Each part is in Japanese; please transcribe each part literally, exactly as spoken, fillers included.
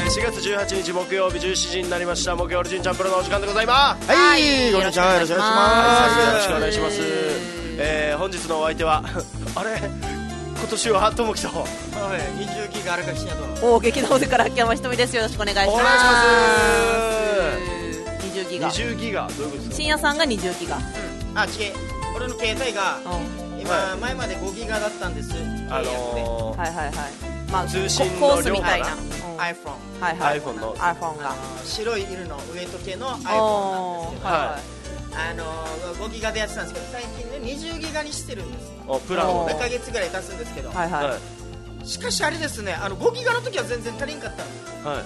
しがつじゅうはちにち木曜日じゅうしちじになりました。木曜日チャンプルのお時間でございます。 はい、こんにちは、よろしくお願いします。 よろしくお願いします。えー、本日のお相手はあれ今年はともきとにじゅうギガあるかしやと大劇の方から秋山ひとみです。よろしくお願いします。 お願いします。 にじゅうギガにじゅうギガどういうことですか。 深夜さんがにじゅうギガ、うん、 あ、違う、俺の携帯が、うん、今、はい、前までごギガだったんです。 あのー、 はいはいはい、まあ、 通信のコースみたいな、うん、 iPhone、 はいはい、 iPhone の iPhone が白い色のウエイト系の iPhone なんですけど、はいあのー、ごギガでやってたんですけど、最近ねにじゅうギガにしてるんです。 プランをにかげつぐらい経つんですけど、 はいはい、 しかしあれですね、あのごギガの時は全然足りんかったんです、 はい、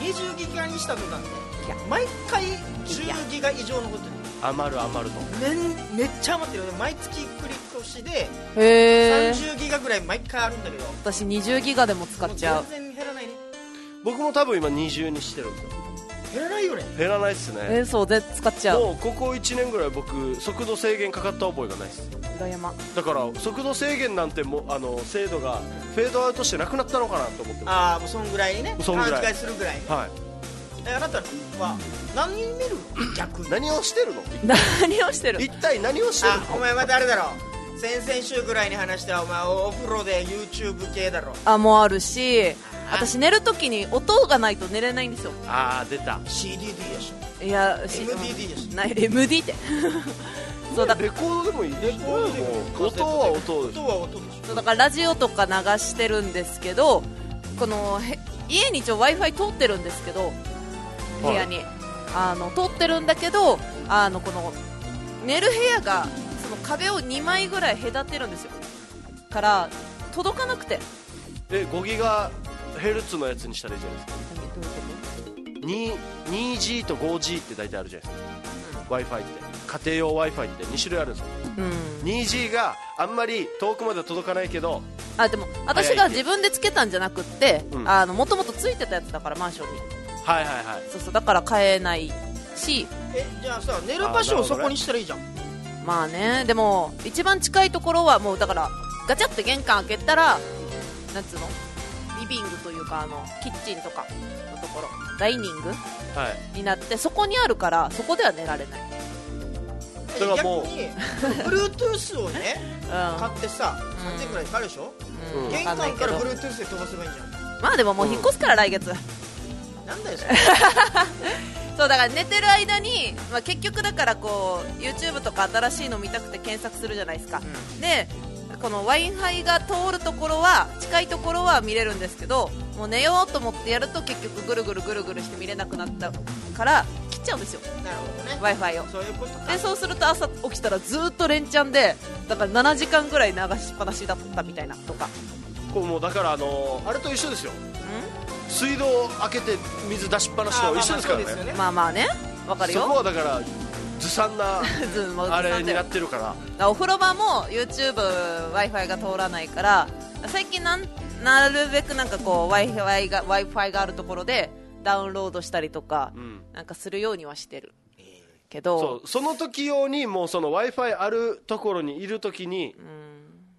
にじゅうギガにした途端ね、毎回じゅうギガ以上のことに余る余ると、 め, めっちゃ余ってるよね。毎月繰り越しでへさんじゅうギガぐらい毎回あるんだけど、 私にじゅうギガでも使っちゃう。 全然減らないね。 僕も多分今にじゅうにしてるんですよ。 減らないよね。 減らないっすね。 えー、そうで使っちゃう。 もうここいちねんぐらい僕速度制限かかった覚えがないです。 裏山だから速度制限なんてもあの精度がフェードアウトしてなくなったのかなと思ってます。 ああ、もうそんぐらいにね、 そんぐらい勘違いするぐらいに、 はい。 え、あなたは何見るの逆に。 何をしてるの何をしてる一体何をしてるの。 あ、お前またあれだろ、先々週ぐらいに話したお前お風呂で YouTube 系だろ。 あ、もうあるし、私寝るときに音がないと寝れないんですよ。 あー出たシーディーディー でしょ。 いやエムディーディー でしょ。 ない エムディー ってそうだ、 レコードでもいい。 レコードでも音は音でしょ。 音は音でしょ。 そうだからラジオとか流してるんですけど、このへ家に一応 Wi-Fi 通ってるんですけど、部屋に、はい、あの通ってるんだけど、あのこの寝る部屋がその壁をにまいぐらい隔てるんですよ。から届かなくて、 えごギガヘルツのやつにしたらいいじゃないですか。 どういうこと？ に にジー と ごジー って大体あるじゃないですか、うん、Wi-Fi って家庭用 Wi-Fi ってに種類あるんですよ、うん、にジー があんまり遠くまで届かないけど、 あ、でも私が自分でつけたんじゃなくって、もともとついてたやつだからマンションに、 はいはいはい、 そうそう、だから買えないし。 え、じゃあさ、寝る場所をそこにしたらいいじゃん。 まあね、でも一番近いところはもうだからガチャって玄関開けたら、なんつうの、リビングというかあのキッチンとかのところ、ダイニング、はい、になって、そこにあるからそこでは寝られない。 だからもう逆にBluetooth をね、うん、買ってささんぜんえんくらいかかるでしょ、うん、玄関から Bluetooth で飛ばせばいいんじゃん。 まあでももう引っ越すから来月、うん、 なんだよそれそうだから寝てる間に、まあ、結局だからこう YouTube とか新しいの見たくて検索するじゃないですか、うん、でこの Wi-Fi が通るところは近いところは見れるんですけど、もう寝ようと思ってやると結局ぐるぐるぐるぐるして見れなくなったから切っちゃうんですよ。 なるほどね、 Wi-Fi を。 そういうことか。 でそうすると朝起きたらずっと連チャンで、だからななじかんぐらい流しっぱなしだったみたいなとか。 こうもうだからあのー、あれと一緒ですよ。水道を開けて水出しっぱなしと一緒ですからね。 まあまあね、わかるよ。 そこはだからずさんなあれになってるから。 お風呂場も YouTube Wi-Fi が通らないから、最近なんなるべくなんかこう Wi-Fi が Wi-Fi があるところでダウンロードしたりとか、うん、なんかするようにはしてるけど、 そうその時用にもうその Wi-Fi あるところにいる時に、うん、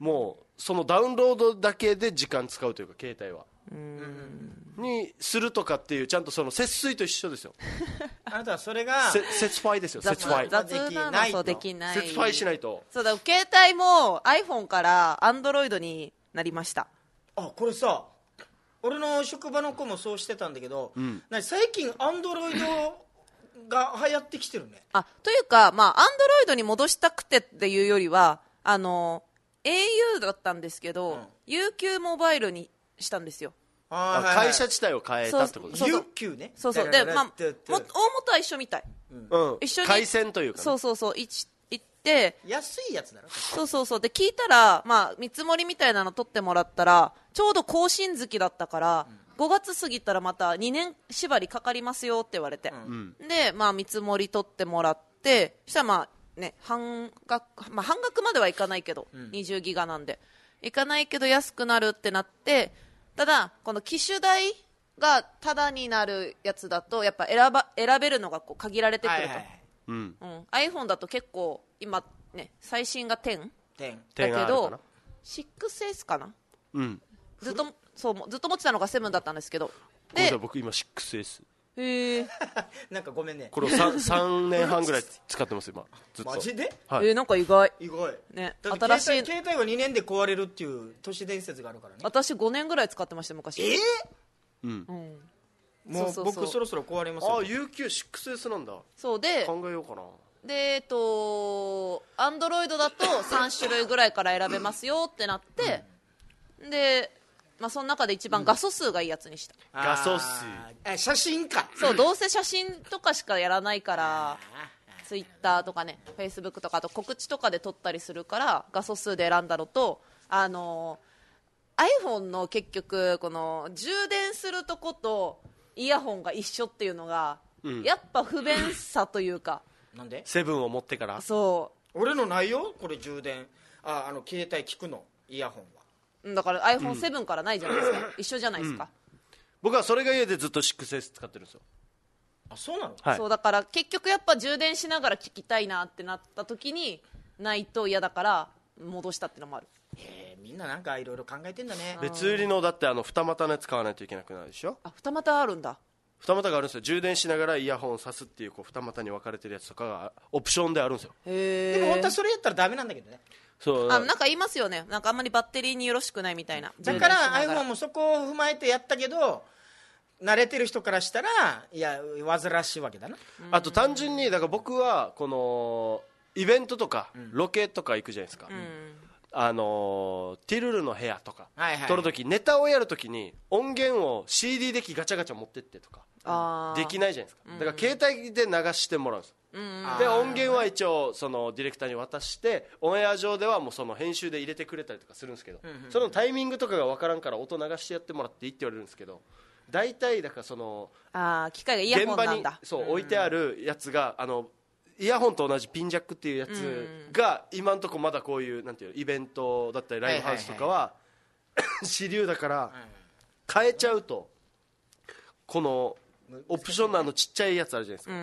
もうそのダウンロードだけで時間使うというか、携帯はうんにするとかっていう、ちゃんとその節水と一緒ですよ。 あなたはそれが節ファイですよ。節ファイ雑なのそうできない。 節ファイしないと。 そうだ、携帯も iPhone から Android になりました。 あ、これさ、俺の職場の子もそうしてたんだけど、うん、最近 Android が流行ってきてるね。 あ、というか、まあ Android に戻したくてっていうよりは、あの エーユー だったんですけど、うん、ユーキュー モバイルにしたんですよ。 あ、会社自体を変えたってことです。 ユーキュー ね。 そうそう。で、まあ、も大元は一緒みたい。 うん。一緒に回線というか、ね。 そうそうそう。行って、 安いやつだろ。 そうそうそう。で、聞いたら、まあ、見積もりみたいなの取ってもらったら、ちょうど更新月だったから、うん、ごがつ過ぎたらまたにねん縛りかかりますよって言われて。うん、で、まあ、見積もり取ってもらって、そしたらまあ、ね、半額、まあ、半額まではいかないけど、うん、にじゅうギガなんで。いかないけど安くなるってなって、ただこの機種代がタダになるやつだとやっぱ選ば選べるのがこう限られてくると、はいはい、うんうん、iPhone だと結構今ね最新がじゅうだけど ろくエス かな、うん、ずっとそうずっと持ってたのがなだったんですけどで僕今 シックスエス。 へえなんかごめんね、 これを 3, さんねんはんぐらい使ってます今ずっと。 マジで？ はい、 えー、なんか意外意外ね。 だって新しい携帯携帯はにねんで壊れるっていう都市伝説があるからね。 私ごねんぐらい使ってました昔。 えうん、 うん、 ー、もうそうそうそう僕そろそろ壊れますよ。 あ ユーキューシックスエス なんだ。 そうで考えようかな。 でえっとアンドロイドだとさん種類ぐらいから選べますよってなって、うん、でまあ、その中で一番画素数がいいやつにした、 うん、画素数え写真か。 そうどうせ写真とかしかやらないからツイッターとかねフェイスブックとかあと告知とかで撮ったりするから画素数で選んだのとあの iPhone の結局この充電するとことイヤホンが一緒っていうのが、うん、やっぱ不便さというかなんでセブンを持ってからそう俺のないよこれ充電ああの携帯聞くのイヤホンはだから アイフォンセブン からないじゃないですか、うん、一緒じゃないですか、うん、 僕はそれが家でずっと シックスエス 使ってるんですよ。 あそうなの、 はい、 そうだから結局やっぱ充電しながら聞きたいなってなった時にないと嫌だから戻したってのもある。 へえみんななんかいろいろ考えてんだね。 別売りのだってあの二股のやつ買わないといけなくなるでしょ。 あ二股あるんだ。 二股があるんですよ。充電しながらイヤホンを挿すっていう、こう二股に分かれてるやつとかがオプションであるんですよ。 へでも本当はそれやったらダメなんだけどね。 そうあなんか言いますよね。なんかあんまりバッテリーによろしくないみたいな。 だから iPhone もそこを踏まえてやったけど慣れてる人からしたらいや煩わしいわけだな。 あと単純にだから僕はこのイベントとかロケとか行くじゃないですか、うん、あのティルルの部屋とか撮るとき、ネタをやるときに音源を シーディー デッキガチャガチャ持ってってとかできないじゃないですか。だから携帯で流してもらうんですよ。で音源は一応そのディレクターに渡してオンエア上ではもうその編集で入れてくれたりとかするんですけど、うんうん、そのタイミングとかが分からんから音流してやってもらっていいって言われるんですけど、大体だからそのあ機械がイヤホンなんだ、 現場にそう置いてあるやつがあのイヤホンと同じピンジャックっていうやつが今のところまだこういうなんていうイベントだったりライブハウスとかは主流だから変えちゃうとこのオプションのあのちっちゃいやつあるじゃないですか、うん、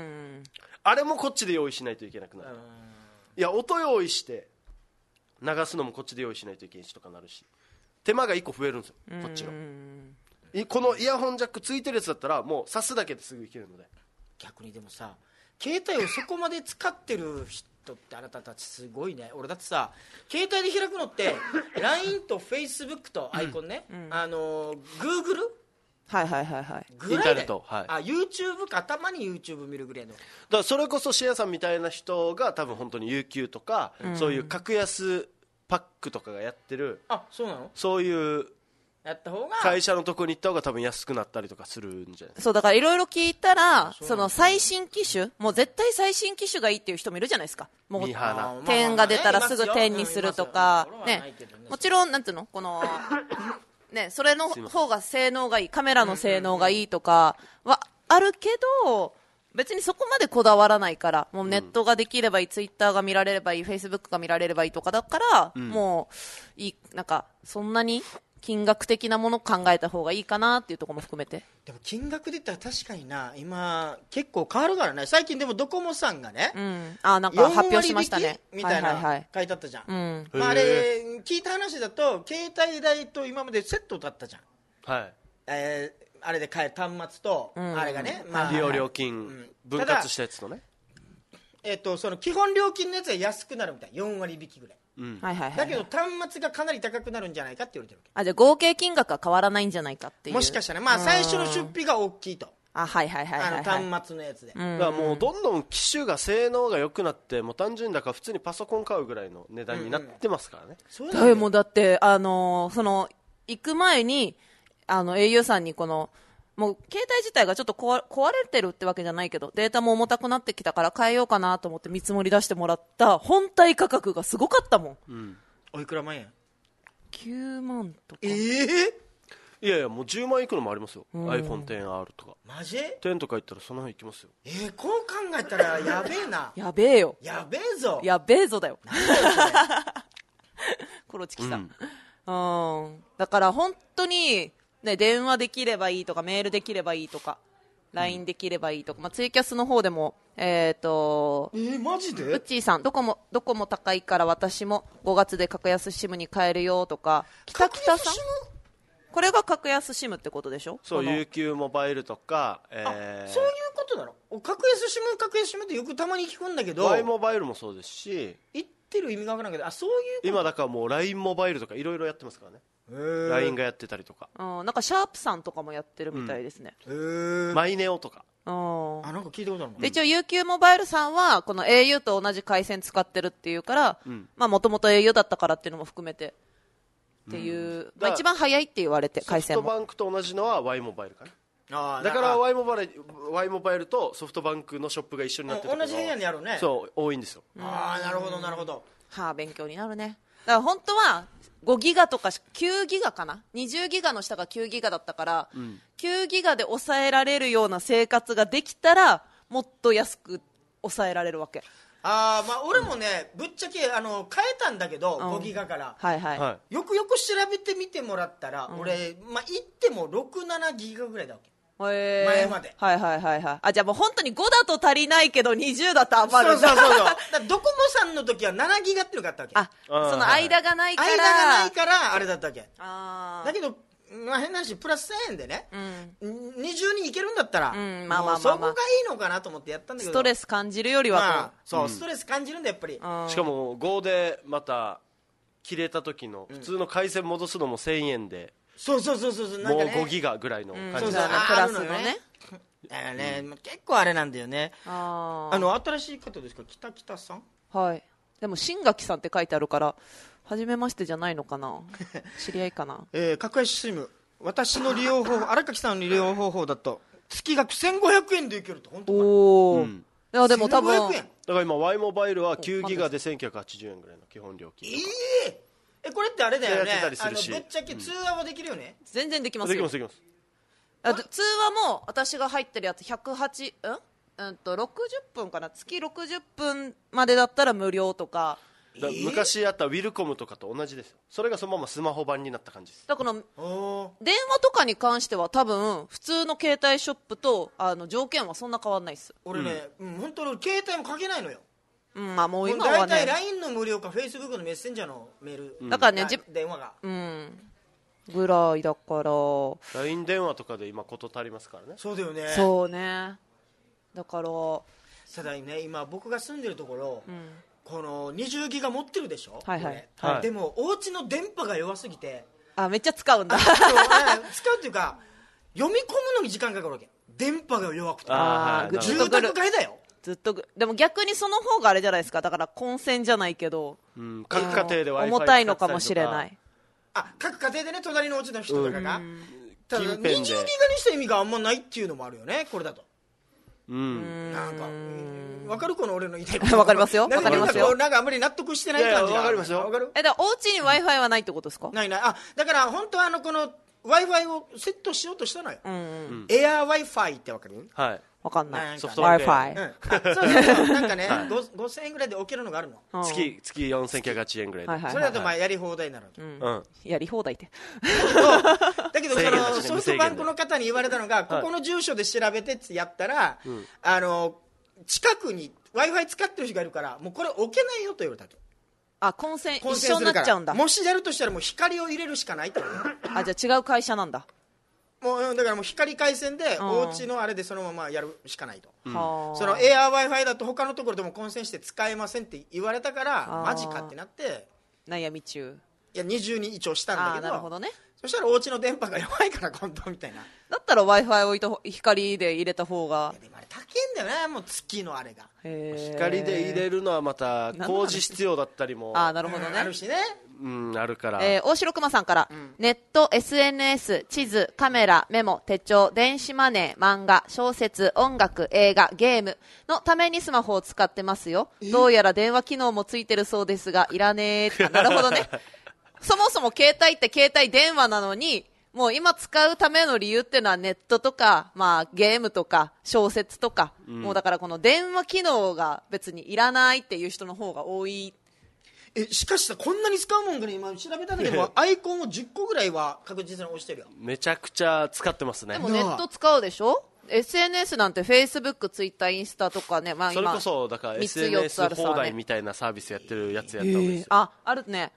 あれもこっちで用意しないといけなくなる。いや音用意して流すのもこっちで用意しないといけないしとかなるし手間がいっこ増えるんですよこっちの。このイヤホンジャックついてるやつだったらもう挿すだけですぐいけるので。 逆にでもさ携帯をそこまで使ってる人ってあなたたちすごいね。俺だってさ携帯で開くのって ライン と Facebook とアイコンね、うんうん、あの Google はいはいはいはいぐらいでインターネット、はい、 あ YouTube かたまに YouTube 見るぐらいの。だからそれこそシェアさんみたいな人が多分本当に ユーキュー とか、うん、そういう格安パックとかがやってるあそうなのそういうやった方が会社のとこに行った方が多分安くなったりとかするんじゃないですか。 そうだからいろいろ聞いたらその最新機種もう絶対最新機種がいいっていう人もいるじゃないですか。もう点が出たらすぐ点にするとかね。もちろんなんていうのこのね、それの方が性能がいいカメラの性能がいいとかはあるけど別にそこまでこだわらないからもうネットができればいい、ツイッターが見られればいい、フェイスブックが見られればいいとかだから、うん、もういいなんかそんなに金額的なものを考えた方がいいかなっていうところも含めて。 でも金額で言ったら確かにな今結構変わるからね。最近でもドコモさんがね、 うん、あなんか発表しましたねみたいな、はいはいはい、書いてあったじゃん、うんまあ、あれ聞いた話だと携帯代と今までセットだったじゃん、はいえー、あれで買え端末と、うん、あれがね、まあ、 利用料金、うん、分割したやつのね、 えー、とその基本料金のやつは安くなるみたいよんわり引きぐらい、うんはいはいはいはい、だけど端末がかなり高くなるんじゃないかって言われてるわけ。 あじゃあ合計金額は変わらないんじゃないかっていう。 もしかしたら、まあ、最初の出費が大きいと。 あはいはいはいはい、はい、 あの端末のやつで、 うん、だからもうどんどん機種が性能が良くなってもう単純だから普通にパソコン買うぐらいの値段になってますからね、 うんうん、だもうだってあのー、その行く前にあの au さんにこのもう携帯自体がちょっと壊れてるってわけじゃないけどデータも重たくなってきたから変えようかなと思って見積もり出してもらった本体価格がすごかったもん、うん、 おいくら万円きゅうまんとか。 えーいやいやもうじゅうまんいくのもありますよ、うん、アイフォンテンアール とかマジテンとかいったらその辺いきますよ。 えー、こう考えたらやべえなやべえよやべえぞやべえぞだよコロチキさん、うん、うんだから本当にね電話できればいいとかメールできればいいとか ライン できればいいとか、まあ、ツイキャスの方でもえっ、ー、とえー、マジでウッチーさんどこもどこも高いから私もごがつで格安シムに変えるよとか北北さんここれが格安 シム ってことでしょ。 そう、 このユーキュー モバイルとか、 あえー、 そういうことなの。格安シム格安シムってよくたまに聞くんだけど、 Y モバイルもそうですし、 言ってる意味がわからないけど、あ、そういうこと。 今だからもう ライン モバイルとかいろいろやってますからね。ライン がやってたりとか、 うん、なんかシャープさんとかもやってるみたいですね。 へー、 マイネオとか。 うん、 あ、なんか聞いたことあるもん。 で一応 ユーキュー モバイルさんはこの エーユー と同じ回線使ってるっていうからもともと エーユー だったからっていうのも含めてっていう、うんまあ、一番早いって言われて回線もソフトバンクと同じのは Y モバイルかな。 あだから Y モバイル、Y モバイルとソフトバンクのショップが一緒になってるところ同じ部屋にあるね。 そう多いんですよ。 ああ、なるほどなるほど。 はあ、勉強になるね。だから本当はごギガとかきゅうギガかな、にじゅうギガの下がきゅうギガだったから、うん、きゅうギガで抑えられるような生活ができたらもっと安く抑えられるわけ。 あ、まあ、俺もね、ぶっちゃけあの変えたんだけど、うん、ごギガから、 はいはい、 よくよく調べてみてもらったら、うん、俺、まあ、言ってもろく、ななギガぐらいだわけ。 へー、 前まで。 はいはいはいはい。あ、じゃあもう本当にごだと足りないけどにじゅうだと余るんだ。 そうそうそうそう。だドコモさんの時はななギガっていうのがあったわけ。 あ、その間がないから。 間がないからあれだったわけ。 あだけど、まあ、変な話プラスせんえんでね、うん、にじゅうにいけるんだったら、うん、 まあまあまあまあ、 そこがいいのかなと思ってやったんだけど、 ストレス感じるよりは、まあ、そう、うん、ストレス感じるんだやっぱり。 しかもごでまた切れた時の普通の回線戻すのもせんえんで、 そうそうそうそう、 もうごギガぐらいの感じです、 うん、そうそう、プラスのね。 だからね、うん、結構あれなんだよね。ああの新しい方ですか、北北さん。 はい。でも新垣さんって書いてあるから初めましてじゃないのかな。知り合いかな。 えー、格安シム、私の利用方法、荒垣さんの利用方法だと月額せんごひゃくえんでいけると。本当か。 おお、うん、いやでも多分せんごひゃくえんだから今 Y モバイルはきゅうギガでせんきゅうひゃくはちじゅうえんぐらいの基本料金。 えー、えこれってあれだよね、あのぶっちちゃけ通話はできるよね。 うん、全然できますよ。 できますできます。 あ通話も私が入ってるやつひゃくはち、うんうんとろくじゅっぷんかな、月ろくじゅっぷんまでだったら無料とか。 だ昔あったウィルコムとかと同じですよ。それがそのままスマホ版になった感じです。 だから電話とかに関しては多分普通の携帯ショップとあの条件はそんな変わんないです。 俺ね、うん、本当に携帯もかけないのよ。 うん、まあもう今はね、 大体 ライン の無料か Facebook のメッセンジャーのメール、うん、 だからね、 電話が、 うん、ぐらいだからライン 電話とかで今事足りますからね。 そうだよね。 そうね。だからただね、今僕が住んでるところ、うん、このにじゅうギガ持ってるでしょ。 はいはい、 はい、でもお家の電波が弱すぎて、 あ、めっちゃ使うんだ。 使うっていうか読み込むのに時間かかるわけ。電波が弱くて。 あ、 住宅街だよ。 ずっとでも逆にその方があれじゃないですか。だから混戦じゃないけど、 うん、各家庭で Wi-Fi 重たいのかもしれない。 あ、各家庭でね、隣のお家の人とかが、うん、ただにじゅうギガに近辺した意味があんまないっていうのもあるよね、これだと。 うん、 なんか分かる、この俺の言いたいこと。 分かりますよ、分かりますよ。 なんかあんまり納得してない感じが。 分かりますよ。 分かる。 え、だからお家に Wi-Fi はないってことですか。 ないない。あ、だから本当はあのこの Wi-Fi をセットしようとしたのよ、うんうん、エア Wi-Fi って分かる。 はい、 分かんない。 ソフトバンク Wi-Fi、 うん、そうそう、なんかね、はい、ごせんえんぐらいで置けるのがあるの。 月月よんせんきゅうひゃくはちじゅうえんぐらいで、はいはいはい、 それだとまあやり放題になるわけ、 うんうん、やり放題ってだけどそのソフトバンクの方に言われたのが、ここの住所で調べてってやったら、うん、あの近くに Wi-Fi 使ってる人がいるからもうこれ置けないよと言われたと。 あ、混戦一緒になっちゃうんだ。 もしやるとしたらもう光を入れるしかないって。 あ、じゃあ違う会社なんだ。 もうだからもう光回線でお家のあれでそのままやるしかないと、うん、そのエア Wi-Fi だと他のところでも混戦して使えませんって言われたからマジかってなって悩み中。 いや二重に一応したんだけど、 なるほどね。 そしたらお家の電波が弱いから今度みたいな。 だったら Wi-Fi 置いた光で入れた方が。 いやでもあれ高いんだよね、もう月のあれが。 光で入れるのはまた工事必要だったりもあ、なるほどね、 うん、あるしね、 うん、あるから、 えー、大城熊さんから、うん、ネット、エスエヌエス、地図、カメラ、メモ、手帳、電子マネー、漫画、小説、音楽、映画、ゲームのためにスマホを使ってますよ。どうやら電話機能もついてるそうですがいらねー。なるほどね。そもそも携帯って携帯電話なのに、もう今使うための理由っていうのはネットとか、まあ、ゲームとか小説とか、うん、もうだからこの電話機能が別にいらないっていう人の方が多い。 え、しかしさ、こんなに使うもんかね。今調べたんだけどアイコンをじゅっこぐらいは確実に押してるよ。 めちゃくちゃ使ってますね。 でもネット使うでしょ。 エスエヌエス なんて Facebook、Twitter、インスタとかね、まあ、今それこそだから エスエヌエス 放題みたいなサービスやってるやつやったんですよ、 えー、あ、あるね、 うん、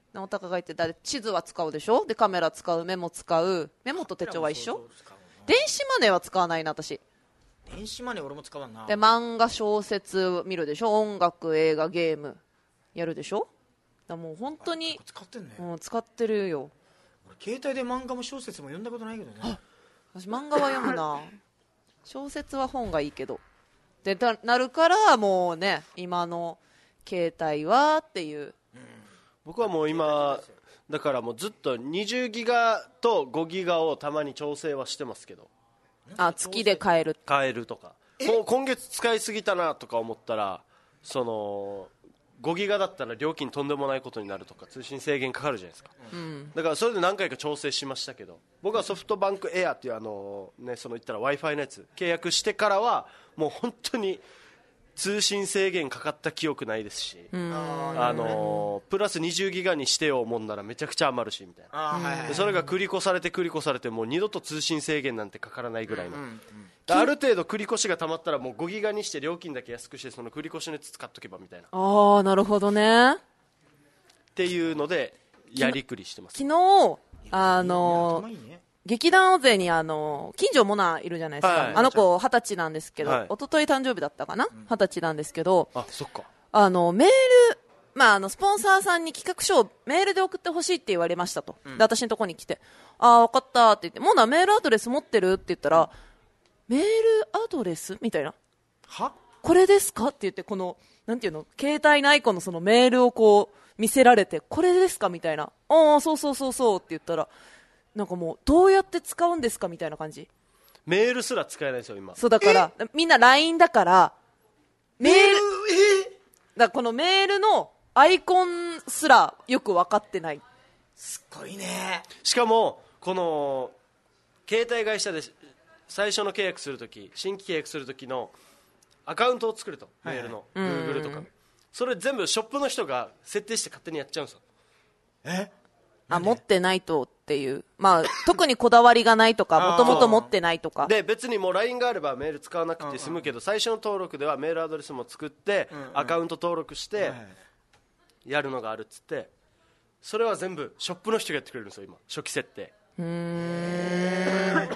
おたかが言ってだ地図は使うでしょ、でカメラ使う、メモ使う、メモと手帳は一緒。電子マネーは使わないな私。 電子マネー俺も使わんな。 で漫画小説見るでしょ、音楽映画ゲームやるでしょ。だもう本当に使ってんね、 うん、使ってるよ。 俺携帯で漫画も小説も読んだことないけどね。 私漫画は読むな小説は本がいいけどでなるからもうね今の携帯はっていう、うん、 僕はもう今だからもうずっとにじゅうギガとごギガをたまに調整はしてますけど、 あ月で買える買えるとか、こ今月使いすぎたなとか思ったらそのごギガだったら料金とんでもないことになるとか通信制限かかるじゃないですか、うん、だからそれで何回か調整しましたけど、僕はソフトバンクエアっていうあの、ね、その言ったら Wi-Fi のやつ契約してからはもう本当に通信制限かかった記憶ないですし、あのプラスにじゅうギガにしてよもんならめちゃくちゃ余るしみたいな、はいはいはい、でそれが繰り越されて繰り越されてもう二度と通信制限なんてかからないぐらいの、うんうん、ある程度繰り越しがたまったらもうごギガにして料金だけ安くしてその繰り越しのやつ使っとけばみたいな、 ああなるほどねっていうのでやりくりしてます。 昨日あの劇団大勢にあの金城モナいるじゃないですか、はい、あの子二十歳なんですけど、はい、一昨日誕生日だったかな、二十歳なんですけど、 あそっかあのメール、まあ、あのスポンサーさんに企画書をメールで送ってほしいって言われましたと、うん、で私のところに来て、ああ分かったって言って、モナメールアドレス持ってるって言ったら、メールアドレスみたいな、 はこれですかって言って、このなんていうの携帯のアイコンのそのメールをこう見せられて、これですかみたいな、ああそうそうそうそうって言ったら、なんかもうどうやって使うんですかみたいな感じ。 メールすら使えないですよ今。 そうだからみんな ライン だからメール、えー、だからこのメールのアイコンすらよく分かってない。 すっごいね。 しかもこの携帯会社で最初の契約するとき、新規契約するときのアカウントを作ると、メールの Google とか、それ全部ショップの人が設定して勝手にやっちゃうんですよ。 えあ持ってないとっていう、まあ、特にこだわりがないとかもともと持ってないとかで、別にもう ライン があればメール使わなくて済むけど、最初の登録ではメールアドレスも作ってアカウント登録してやるのがあるっつって、それは全部ショップの人がやってくれるんですよ今、初期設定。 うーん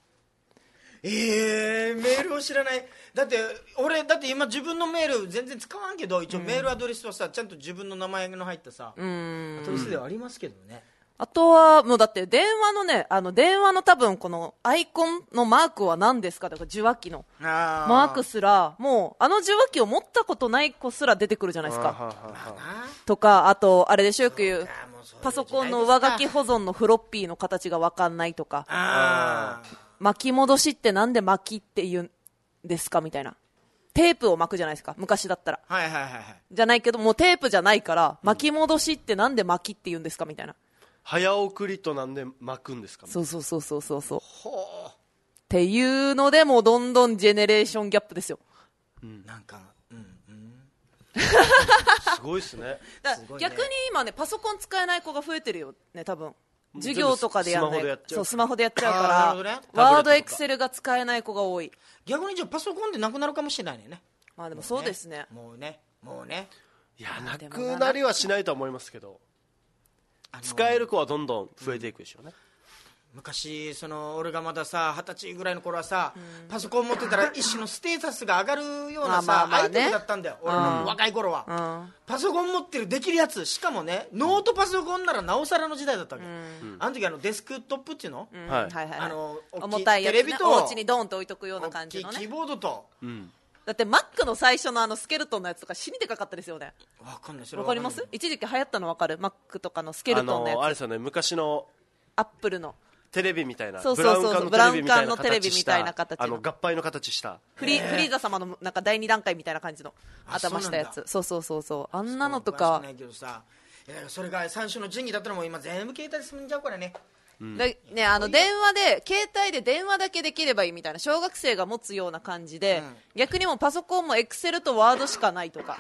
えー、メールを知らない。だって俺だって今自分のメール全然使わんけど、一応メールアドレスはさ、ちゃんと自分の名前の入ったさ、 うんアドレスではありますけどね。 あとはもうだって電話のね、あの電話の多分このアイコンのマークは何ですかとか、受話器のマークすらもうあの受話器を持ったことない子すら出てくるじゃないですか。とか、あとあれでしょ、よく言うパソコンの上書き保存のフロッピーの形が分かんないとか、 あ巻き戻しってなんで巻きって言うんですかみたいな、テープを巻くじゃないですか昔だったら、 はいはいはいはい、 じゃないけどもうテープじゃないから、巻き戻しってなんで巻きって言うんですかみたいな、 早送りとなんで巻くんですか。 そうそうそうそうそうそうほうっていうので、もうどんどんジェネレーションギャップですよ、 うん、なんか、うんうん、 すごいですね。 だすごいね。 逆に今ねパソコン使えない子が増えてるよね多分。授業とかでやんない、そうスマホでやっちゃうから、ね、ワードエクセルが使えない子が多い。 逆にじゃあパソコンでなくなるかもしれないね。 まあでもそうですね、 もうねもうねいやなくなりはしないとは思いますけど、使える子はどんどん増えていくでしょうね。 昔その俺がまださ二十歳ぐらいの頃はさ、うん、パソコン持ってたら一種のステータスが上がるようなさ、まあまあまあね、アイテムだったんだよ、俺の若い頃は、うん、パソコン持ってるできるやつ、しかもねノートパソコンならなおさらの時代だったわけ、うん、あの時あのデスクトップっていうの、 うんはいはいはい、 あの重たいやつ、ね、テレビとお家にドーンと置いとくような感じのねキーボードと、 うん、 だって Mac の最初のあのスケルトンのやつとか死にでかかったですよね。 わかんない、それわかります？一時期流行ったのわかる？ Mac とかのスケルトンのやつ、 あのあれですよね、昔のアップルのテレビみたいな、 そうそうそうそう、ブラウン管のテレビみたいな形の、 あの合杯の形したフリ、フリーザ様のなんかだいに段階みたいな感じの頭したやつ、そうそうそうそう、あんなのとか、 ないけどさ、いやそれが最初の順位だったらもう今全部携帯で済んじゃうからね。 うん、でね、あの電話で携帯で電話だけできればいいみたいな小学生が持つような感じで、うん、逆にもうパソコンもエクセルとワードしかないとか、うん、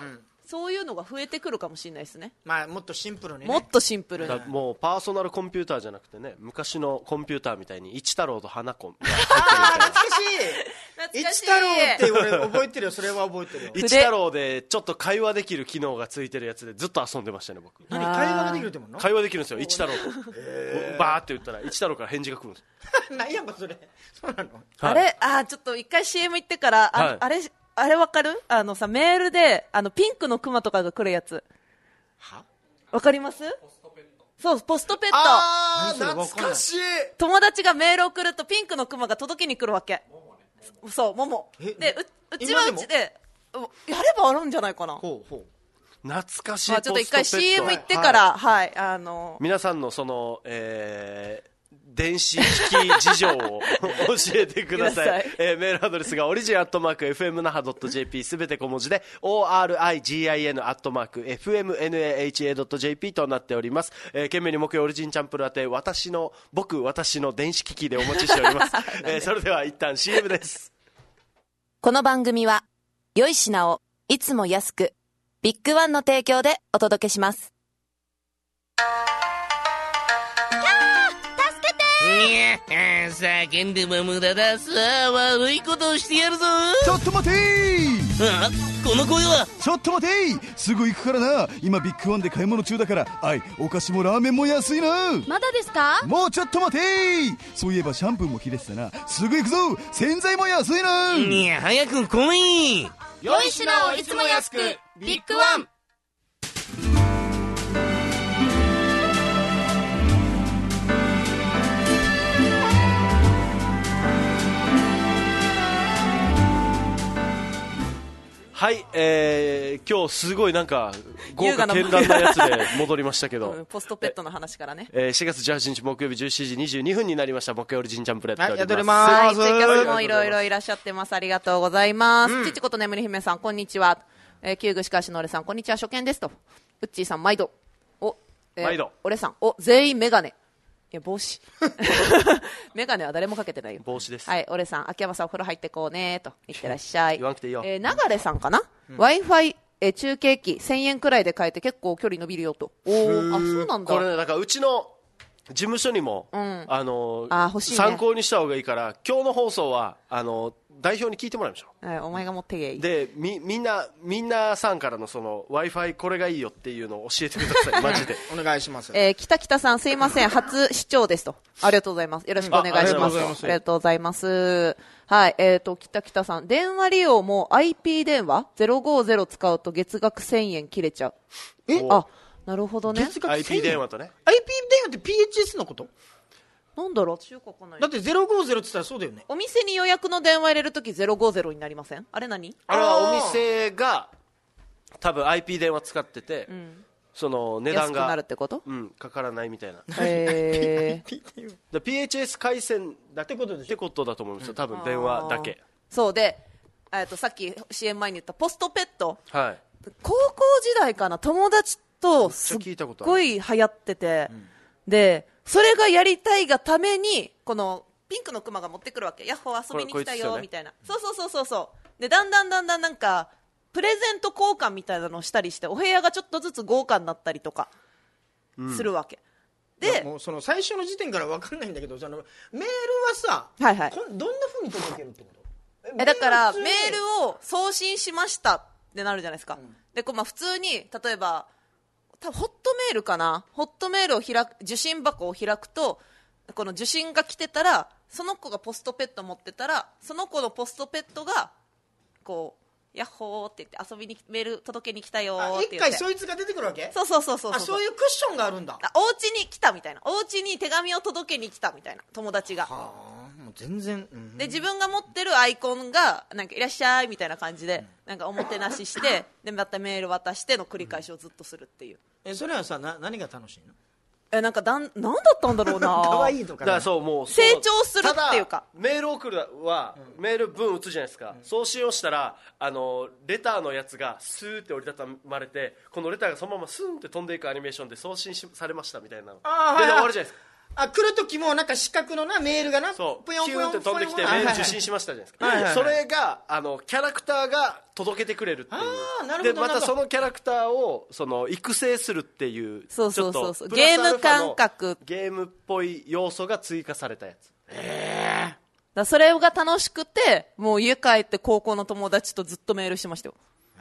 そういうのが増えてくるかもしれないですね。 まあもっとシンプルにね。 もっとシンプルに。 だもうパーソナルコンピューターじゃなくてね、昔のコンピューターみたいに一太郎と花子が入ってるみたいな。 ああ懐かしい懐かしい一太郎って俺覚えてるよ。それは覚えてるよ。 一太郎でちょっと会話できる機能がついてるやつでずっと遊んでましたね僕。 何会話ができるってもんの？ 会話できるんですよ一太郎とバーって言ったら一太郎から返事が来るんです。 何やんばそれ。そうなの？ あれあちょっと一回 シーエム 行ってからあ、 はい、 あれあれわかる？あのさメールであのピンクのクマとかが来るやつ。 は？ わかります？そうポストペット。 あー懐かしい。 友達がメール送るとピンクのクマが届けに来るわけ。そうももで う, うちはうちでやればあるんじゃないかな。 ほうほう。 懐かしい。 まあ、ちょっと一回 シーエム 行ってからはい、はい、あの皆さんのその、えー電子機器事情を教えてください。 くださいえー、メールアドレスがオリジンアットマーク エフエムナハドットジェーピー すべて小文字で オーアールアイジーアイエヌ アットマーク エフエムナハドットジェーピー となっております。えー、懸命に木曜オリジンチャンプル宛て私の僕私の電子機器でお待ちしております、えー、それでは一旦 シーエム です。 この番組は良い品をいつも安くビッグワンの提供でお届けします。 いや叫んでも無駄だ。さあ悪いことをしてやるぞ。 ちょっと待てー。 あこの声は。 ちょっと待てー。すぐ行くからな。今ビッグワンで買い物中だから。あいお菓子もラーメンも安いな。 まだですか？ もうちょっと待てー。そういえばシャンプーも切れてたな。すぐ行くぞ。洗剤も安いな。 いや早く来い。 良い品をいつも安くビッグワン。 はい、えー、今日すごいなんか豪華絢爛なやつで戻りましたけど、 うん、ポストペットの話からね、 えー、しがつじゅうはちにち木曜日じゅうしちじにじゅうにふんになりました。木曜日ジンチャンプレットはいやっておりまますはい、ツイキャスもいろいろいらっしゃってます。ありがとうございます。ちちこと眠り姫さんこんにちは、えー、キューグしかしのれさんこんにちは初見ですと、うっちーさん毎度お、えー、 毎度俺さんお全員メガネいや帽子メガネは誰もかけてないよ。 帽子です。 はい、俺さん秋山さんお風呂入ってこうねといってらっしゃい。 言わなくていいよ。 えー、流れさんかな、うん、Wi-Fi、えー、中継機せんえんくらいで買えて結構距離伸びるよと。おー、あそうなんだ。 これねだからうちの事務所にも、うん、あのー、 あ欲しいね、 参考にした方がいいから今日の放送はあのー代表に聞いてもらいましょう。 はい、お前が持ってけいで み, みんなみんなさんからのその Wi-Fi これがいいよっていうのを教えてくださいマジでお願いします。 えー、北北さんすいません初視聴ですと。ありがとうございます。よろしくお願いします。ありがとうございます。はい、えーと北北さん電話利用も アイピー 電話ゼロごゼロ使うと月額せんえん切れちゃう。 えあなるほどね。 月額アイピー 電話とねアイピー 電話って ピーエイチエス のこと？ なんだろう私よくわかんない。 だってゼロごゼロって言ったらそうだよね。 お店に予約の電話入れるときゼロごゼロになりません？あれ何？ あれはお店が多分 アイピー 電話使ってて、うん、その値段が安くなるってこと？ うん、かからないみたいな。 へーピーエイチエス 回線だってことでしょってことだと思うんですよ、多分電話だけ。 そうで、えっとさっき シーエム 前に言ったポストペット、 はい、 高校時代かな友達とすっごい流行ってて、うん、でそれがやりたいがためにこのピンクのクマが持ってくるわけ。ヤッホー遊びに来たよみたいな、そうそうそうそうそうでだんだんだんだんなんかプレゼント交換みたいなのをしたりしてお部屋がちょっとずつ豪華になったりとかするわけ、うん、でもうその最初の時点から分かんないんだけどそのメールはさ、 はいはい、 こんどんな風に届けるってこと？ えだからメールを送信しましたってなるじゃないですか、うん、でこうまあ普通に例えば多分ホットメールかな、ホットメールを開く受信箱を開くとこの受信が来てたらその子がポストペット持ってたらその子のポストペットがこうヤッホーって言って遊びにメール届けに来たよーって言って一回そいつが出てくるわけ？ そうそうそうそうそう。 あそういうクッションがあるんだ。 あお家に来たみたいな、お家に手紙を届けに来たみたいな友達が。 はあもう全然、うん、 で自分が持ってるアイコンがなんかいらっしゃいみたいな感じで、うん、なんかおもてなししてでまたメール渡しての繰り返しをずっとするっていう、うん、 えそれはさな何が楽しいの？ えなんかだんなんだったんだろうな可愛いとか、ね、 だからそうもう成長するっていうかメール送るは、うん、メール文打つじゃないですか、うん、送信をしたらあのレターのやつがスーって折りたたまれてこのレターがそのままスーンって飛んでいくアニメーションで送信しされましたみたいなので、はい、終わるじゃないですか。 あ来る時もなんか四角のなメールがなそうぷよんぷよんピューンって飛んできてメール受信しましたじゃないですか、 はいはいはいそれがあのキャラクターが届けてくれるっていうあーなるほでまたどなるほどそのキャラクターをその育成するっていうそうそうそうそうちょっとプラスアルファのゲーム感覚ゲームっぽい要素が追加されたやつだからそれが楽しくてもう家帰って高校の友達とずっとメールしてましたよ。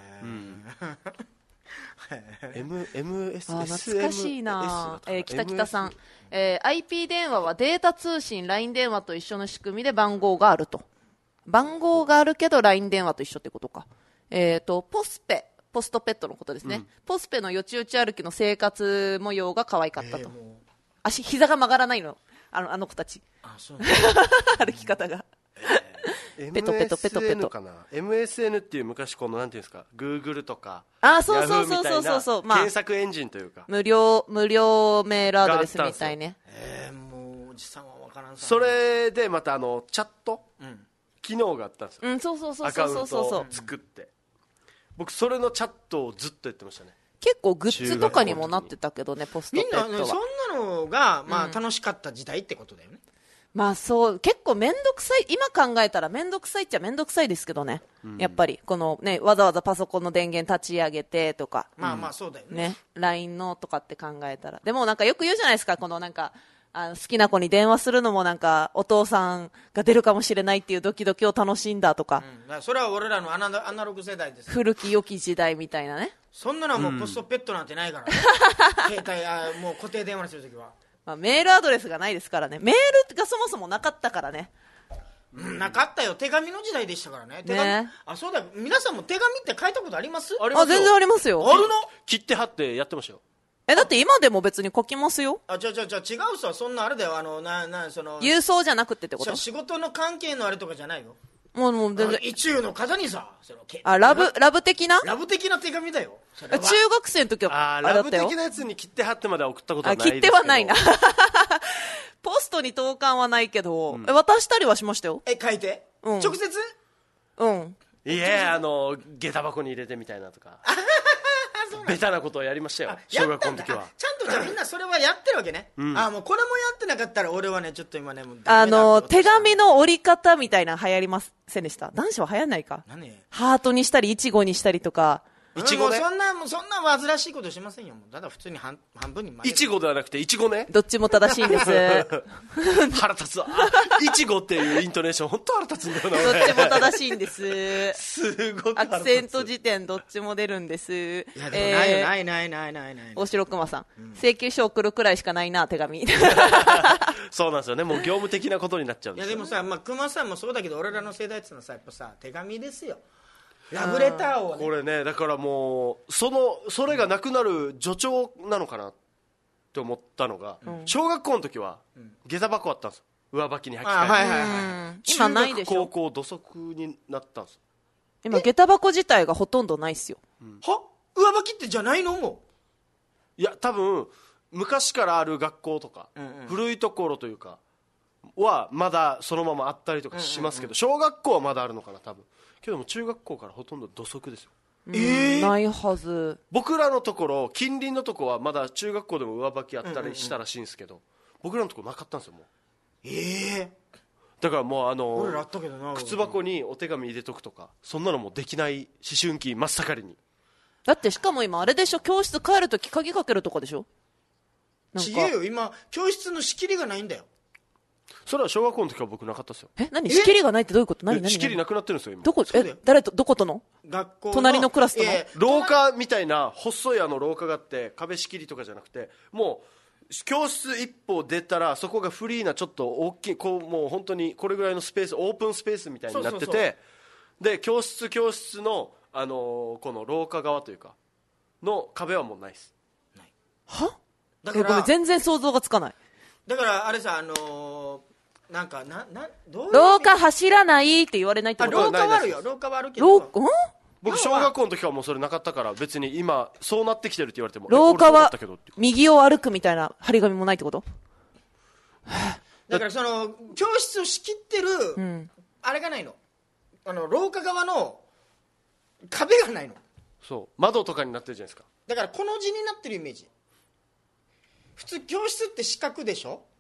Mエムエスあー懐かしいな、えー、北北さんエムエス、 えー アイピー 電話はデータ通信 ライン 電話と一緒の仕組みで番号があると。番号があるけど ライン 電話と一緒ってことか。えーとポスペポストペットのことですね、うん、ポスペのよちよち歩きの生活模様が可愛かったと、えー、足膝が曲がらないのあの、あの子たちあそう歩き方が、えー、ペトペトペトペトかな エムエスエヌ っていう昔このなんていうんですか Google とかあそうそうそうそうそうそう、 まあ、検索エンジンというか無料無料メールアドレスみたいね。 えー、もうおじさんは分からんさそれでまたあのチャット、 うん、 機能があったんですよ、 うん、そうそうそうアカウントを作って僕それのチャットをずっとやってましたね。 結構グッズとかにもなってたけどねポストペットは。 みんな、ね、そんなのが、まあ、楽しかった時代ってことだよね、うん、 まあそう結構面倒くさい今考えたら面倒くさいっちゃ面倒くさいですけどね、うん、やっぱりこの、ね、わざわざパソコンの電源立ち上げてとかまあまあそうだよ ね, ね ライン のとかって考えたらでもなんかよく言うじゃないですかこのなんかあの好きな子に電話するのもなんかお父さんが出るかもしれないっていうドキドキを楽しんだとか、 うん、それは俺らのアナアナログ世代です。 古き良き時代みたいなね。 そんなのはもうポストペットなんてないから、ね、うん、携帯あもう固定電話にするときは、 まあ、メールアドレスがないですからね。メールがそもそもなかったからね、 うん、なかったよ。手紙の時代でしたからね。手紙ねあそうだ皆さんも手紙って書いたことあります？ ありますよ。あ全然ありますよ。 あるの？ 切って貼ってやってましたよ。 えだって今でも別に書きますよ。 あ、じゃじゃじゃ違うさ、そんなあれだよ、あのななその郵送じゃなくてってこと？ 仕事の関係のあれとかじゃないよ。 もうもう全然意中の方にさ、そのあラブラブ的なラブ的な手紙だよ。 中学生の時はあラブ的なやつに切って貼ってまでは送ったことはないですけど。 あ切ってはないな。ポストに投函はないけど、うん、渡したりはしましたよ。 え書いて、うん、直接？ うん。 いやあの下駄箱に入れてみたいなとか。ベタなことをやりましたよ小学校の時は。 ちゃんとじゃみんなそれはやってるわけね、うん、あもうこれもやってなかったら俺はねちょっと今ねもうあの手紙の折り方みたいな流行りませんでした？男子は流行んないか。 何ハートにしたりイチゴにしたりとか。 いちごね、もうそんなもうそんな煩わしいことしませんよ。もうただ普通に半半分にいちごではなくていちごね。 どっちも正しいんです腹立つわ。いちごっていうイントネーション本当腹立つんだよな。 どっちも正しいんですすごくアクセント辞典どっちも出るんです。いやでもないよ、ないないないないない。 大城熊さん、うん、請求書送るくらいしかないな手紙。 そうなんですよね。もう業務的なことになっちゃうんですよ。 いやでもさ、まあ、熊さんもそうだけど俺らの世代っていうのはさやっぱさ手紙ですよ。ラブレターを、ね、 これねだからもうそのそれがなくなる助長なのかなって思ったのが、うん、小学校の時は下駄箱あったんですよ。上履きに履き替えて、はいはいはい、 今ないでしょ。 中学高校土足になったんです。 今下駄箱自体がほとんどないっすよ、 うん、は上履きってじゃないの？もいや多分昔からある学校とか、うんうん、古いところというかはまだそのままあったりとかしますけど、うんうんうん、小学校はまだあるのかな多分。けども中学校からほとんど土足ですよ。 えー、ないはず。 僕らのところ近隣のところはまだ中学校でも上履きあったりしたらしいんですけど、うんうんうん、僕らのところなかったんですよもう。 えー、 だからもうあの俺らあったけどな。 靴箱にお手紙入れとくとかそんなのもできない思春期真っ盛りに。 だってしかも今あれでしょ教室帰るとき鍵かけるとかでしょ。 なんか違えよ今教室の仕切りがないんだよ。 それは小学校の時は僕なかったですよ。 え何仕切りがないってどういうこと？何何仕切りなくなってるんですよ今。 どこえ誰とどことの？ 学校の隣のクラスとの、 えー、廊下みたいな細いあの廊下があって壁仕切りとかじゃなくてもう教室一歩出たらそこがフリーなちょっと大きいこうもう本当にこれぐらいのスペースオープンスペースみたいになってて、そうそうそうで教室教室のあのー、この廊下側というかの壁はもうないです。 ないは？だからごめん全然想像がつかない。 だからあれさあのーなんかななどういう廊下走らないって言われないってこと？ 廊下はあるよ。廊下はあるけど廊下、うん、 僕小学校の時はもうそれなかったから別に今そうなってきてるって言われても廊下は右を歩くみたいな張り紙もないってこと？ だからその教室を仕切ってる、うん、あれがないの。あの廊下側の壁がないの。 そう窓とかになってるじゃないですか。 だからこの字になってるイメージ。普通教室って四角でしょ。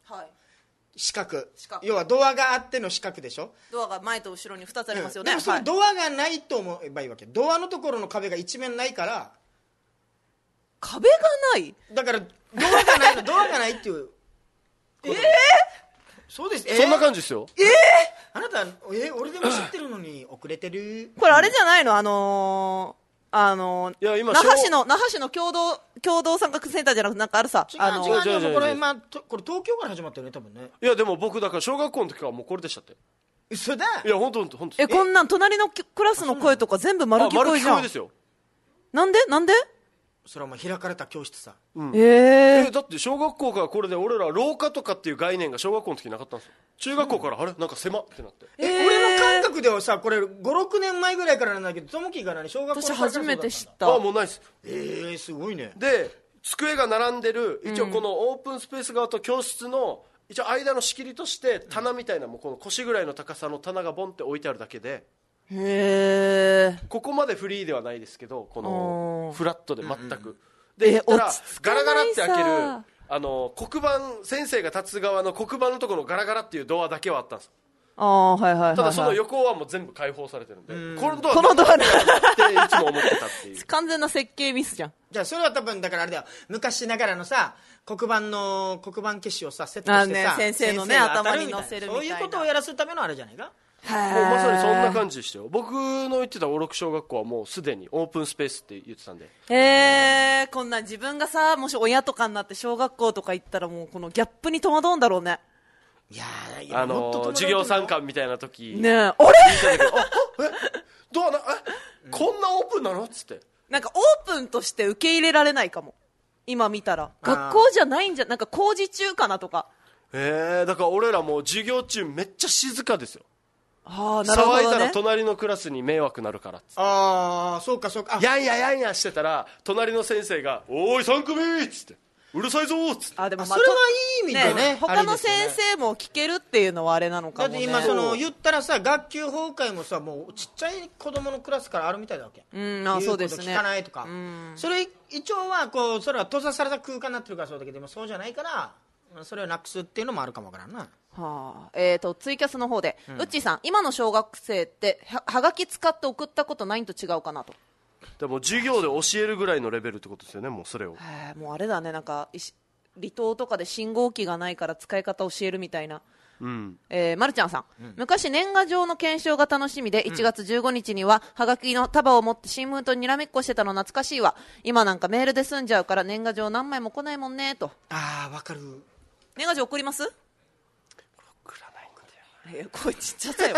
はい、 四角四角要はドアがあっての四角でしょ。 ドアが前と後ろにふたつありますよね、 でもそはい、 れドアがないと思えばいいわけ。ドアのところの壁が一面ないから、 壁がない。 だからドアがないのドアがないっていうえー、そうです、えー、 そんな感じですよ。 えー、あなたえー、俺でも知ってるのに遅れてる。 これあれじゃないの、あのーあのー、 いや今那覇市の那覇市の共同共同参画センターじゃなくてなんかあるさ、 違うあのー、 違う違う、 違う違う違うこれ、まあ、とこれ東京から始まったよね多分ね。 いやでも僕だから小学校の時からもうこれでしたって。 嘘だ。 いや本当本当えこんなん隣のクラスの声とか全部丸聞こえじゃん。 丸聞こえですよ。 なんでなんでそれはもう開かれた教室さ、 うん、えー、 えだって小学校からこれで俺ら廊下とかっていう概念が小学校の時なかったんですよ。中学校から、うん、あれなんか狭ってなって、 えー、俺の感覚ではさこれごろくねんまえぐらいからなんだけど、ともきが何小学校私初めて知った。 あもうないです。 えー、すごいね。 で机が並んでる一応このオープンスペース側と教室の一応間の仕切りとして棚みたいなもうこの腰ぐらいの高さの棚がボンって置いてあるだけで、 へー、 ここまでフリーではないですけどこのフラットで全く、うんうん、 でで言ったらガラガラって開けるあの黒板先生が立つ側の黒板のところのガラガラっていうドアだけはあったんです。 ああ、はいはいはいはい、 ただその横はもう全部開放されてるんで、 うんこのドアこのドアっていつも思ってたっていう完全な設計ミスじゃん。 じゃあそれは多分だからあれだよ、昔ながらのさ黒板の黒板消しをさセットしてさ、 あ、ね、先生のね頭に乗せるみたいな、 そういうことをやらせるためのあれじゃないか。 もうまさにそんな感じでしたよ。僕の行ってた小六小学校はもうすでにオープンスペースって言ってたんで、 へー、こんなん自分がさもし親とかになって小学校とか行ったらもうこのギャップに戸惑うんだろうね。 いやーあのー、授業参観みたいな時ねえ、あれえどうなえこんなオープンなのっつってなんかオープンとして受け入れられないかも今見たら。学校じゃないんじゃなんか工事中かなとか。 へえ、だから俺らもう授業中めっちゃ静かですよ。 あ、なるほどね、 騒いだら隣のクラスに迷惑なるからっつって、 ああそうかそうか、 やんややんやしてたら隣の先生がおーいさん組っつってうるさいぞーっつって、 あでもまあそれはいい意味でね、 ね他の先生も聞けるっていうのはあれなのかもね。 だって今その言ったらさ学級崩壊もさもうちっちゃい子供のクラスからあるみたいだわけ。 うん、あそうですね。 言うこと聞かないとか、うん、それ一応はこうそれは閉ざされた空間になってるからそうだけど、でもそうじゃないからそれをなくすっていうのもあるかもわからんな。 はあ、えーとツイキャスの方で、 うん、 うっちーさん今の小学生っては、はがき使って送ったことないんと違うかなと。 でも授業で教えるぐらいのレベルってことですよね。もうそれをへもうあれだね、なんか離島とかで信号機がないから使い方教えるみたいな。うんえー、まるちゃんさん、うん、昔年賀状の検証が楽しみでいちがつじゅうごにちにははがきの束を持って新聞とにらめっこしてたの懐かしいわ。今なんかメールで済んじゃうから年賀状何枚も来ないもんねと。 ああわかる。 年賀状送ります？ 送らないんだよ。 いやこいちっちゃったよ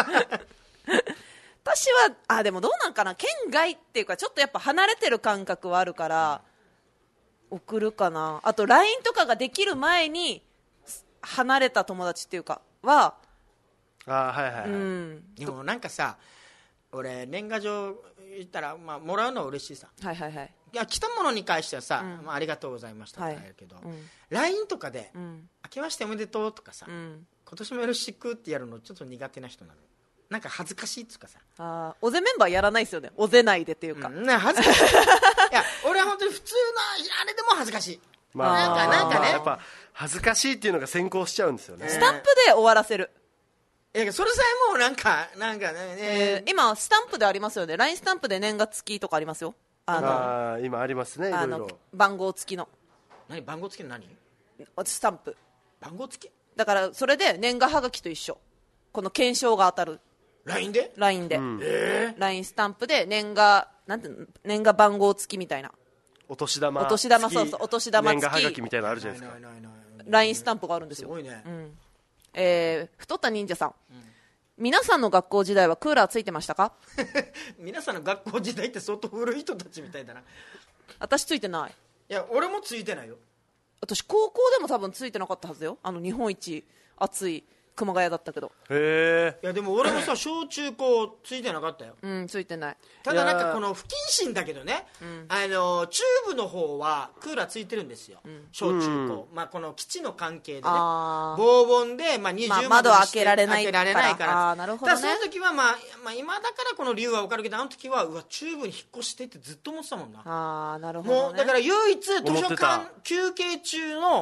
私はあでもどうなんかな、県外っていうかちょっとやっぱ離れてる感覚はあるから送るかな。あと ライン とかができる前に離れた友達っていうかはあはいはい、はい、うん、 でもなんかさ俺年賀状言ったら、まあ、もらうのは嬉しいさ、 はいはいはい、 いや来たものに関してはさ、うんまあ、ありがとうございましたって言うけど、はいうん、ライン とかで、うん、明けましておめでとうとかさ、うん、今年もよろしくってやるのちょっと苦手な人なの。なんか恥ずかしいっつうかさ、 あおぜメンバーやらないですよね、おぜないでっていうか、 うん、恥ずかしいいや俺は本当に普通のあれでも恥ずかしい、まあ、なんかなんかね、 まあ、やっぱ恥ずかしいっていうのが先行しちゃうんですよね。 スタンプで終わらせる。 いやそれさえもうなんかなんかね、 えー、今スタンプでありますよね、 ライン スタンプで年賀付きとかありますよ。あのあ今ありますね、いろいろ。 あの番号付きの何番号付きの何スタンプ番号付きだからそれで年賀はがきと一緒、この検証が当たるライン でライン で、 うんえー、 ライン スタンプで年賀なんて年賀番号付きみたいな、 お年玉お年玉そうそうお年玉付き年賀はがきみたいなのあるじゃないですか。 ライン スタンプがあるんですよ。 すごいね、うんえー、太った忍者さん、うん、皆さんの学校時代はクーラーついてましたか？ 皆さんの学校時代って相当古い人たちみたいだな。 私ついてない。 いや俺もついてないよ。 私高校でも多分ついてなかったはずよ。あの日本一暑い熊谷だったけど。 へえ。 いやでも俺もさ小中高ついてなかったよ。 うんついてない。 ただなんかこの不謹慎だけどね、うん、あのチューブの方はクーラーついてるんですよ、うん、小中高、うん、まあこの基地の関係でね防音でまあ二重窓にして、 まあ、窓開けられないから、 開けられないからあなるほど、ね、 ただその時はまあ、まあ、今だからこの理由は分かるけどあの時はうわチューブに引っ越してってずっと思ってたもんな。 あなるほど、ね、 もうだから唯一図書館休憩中の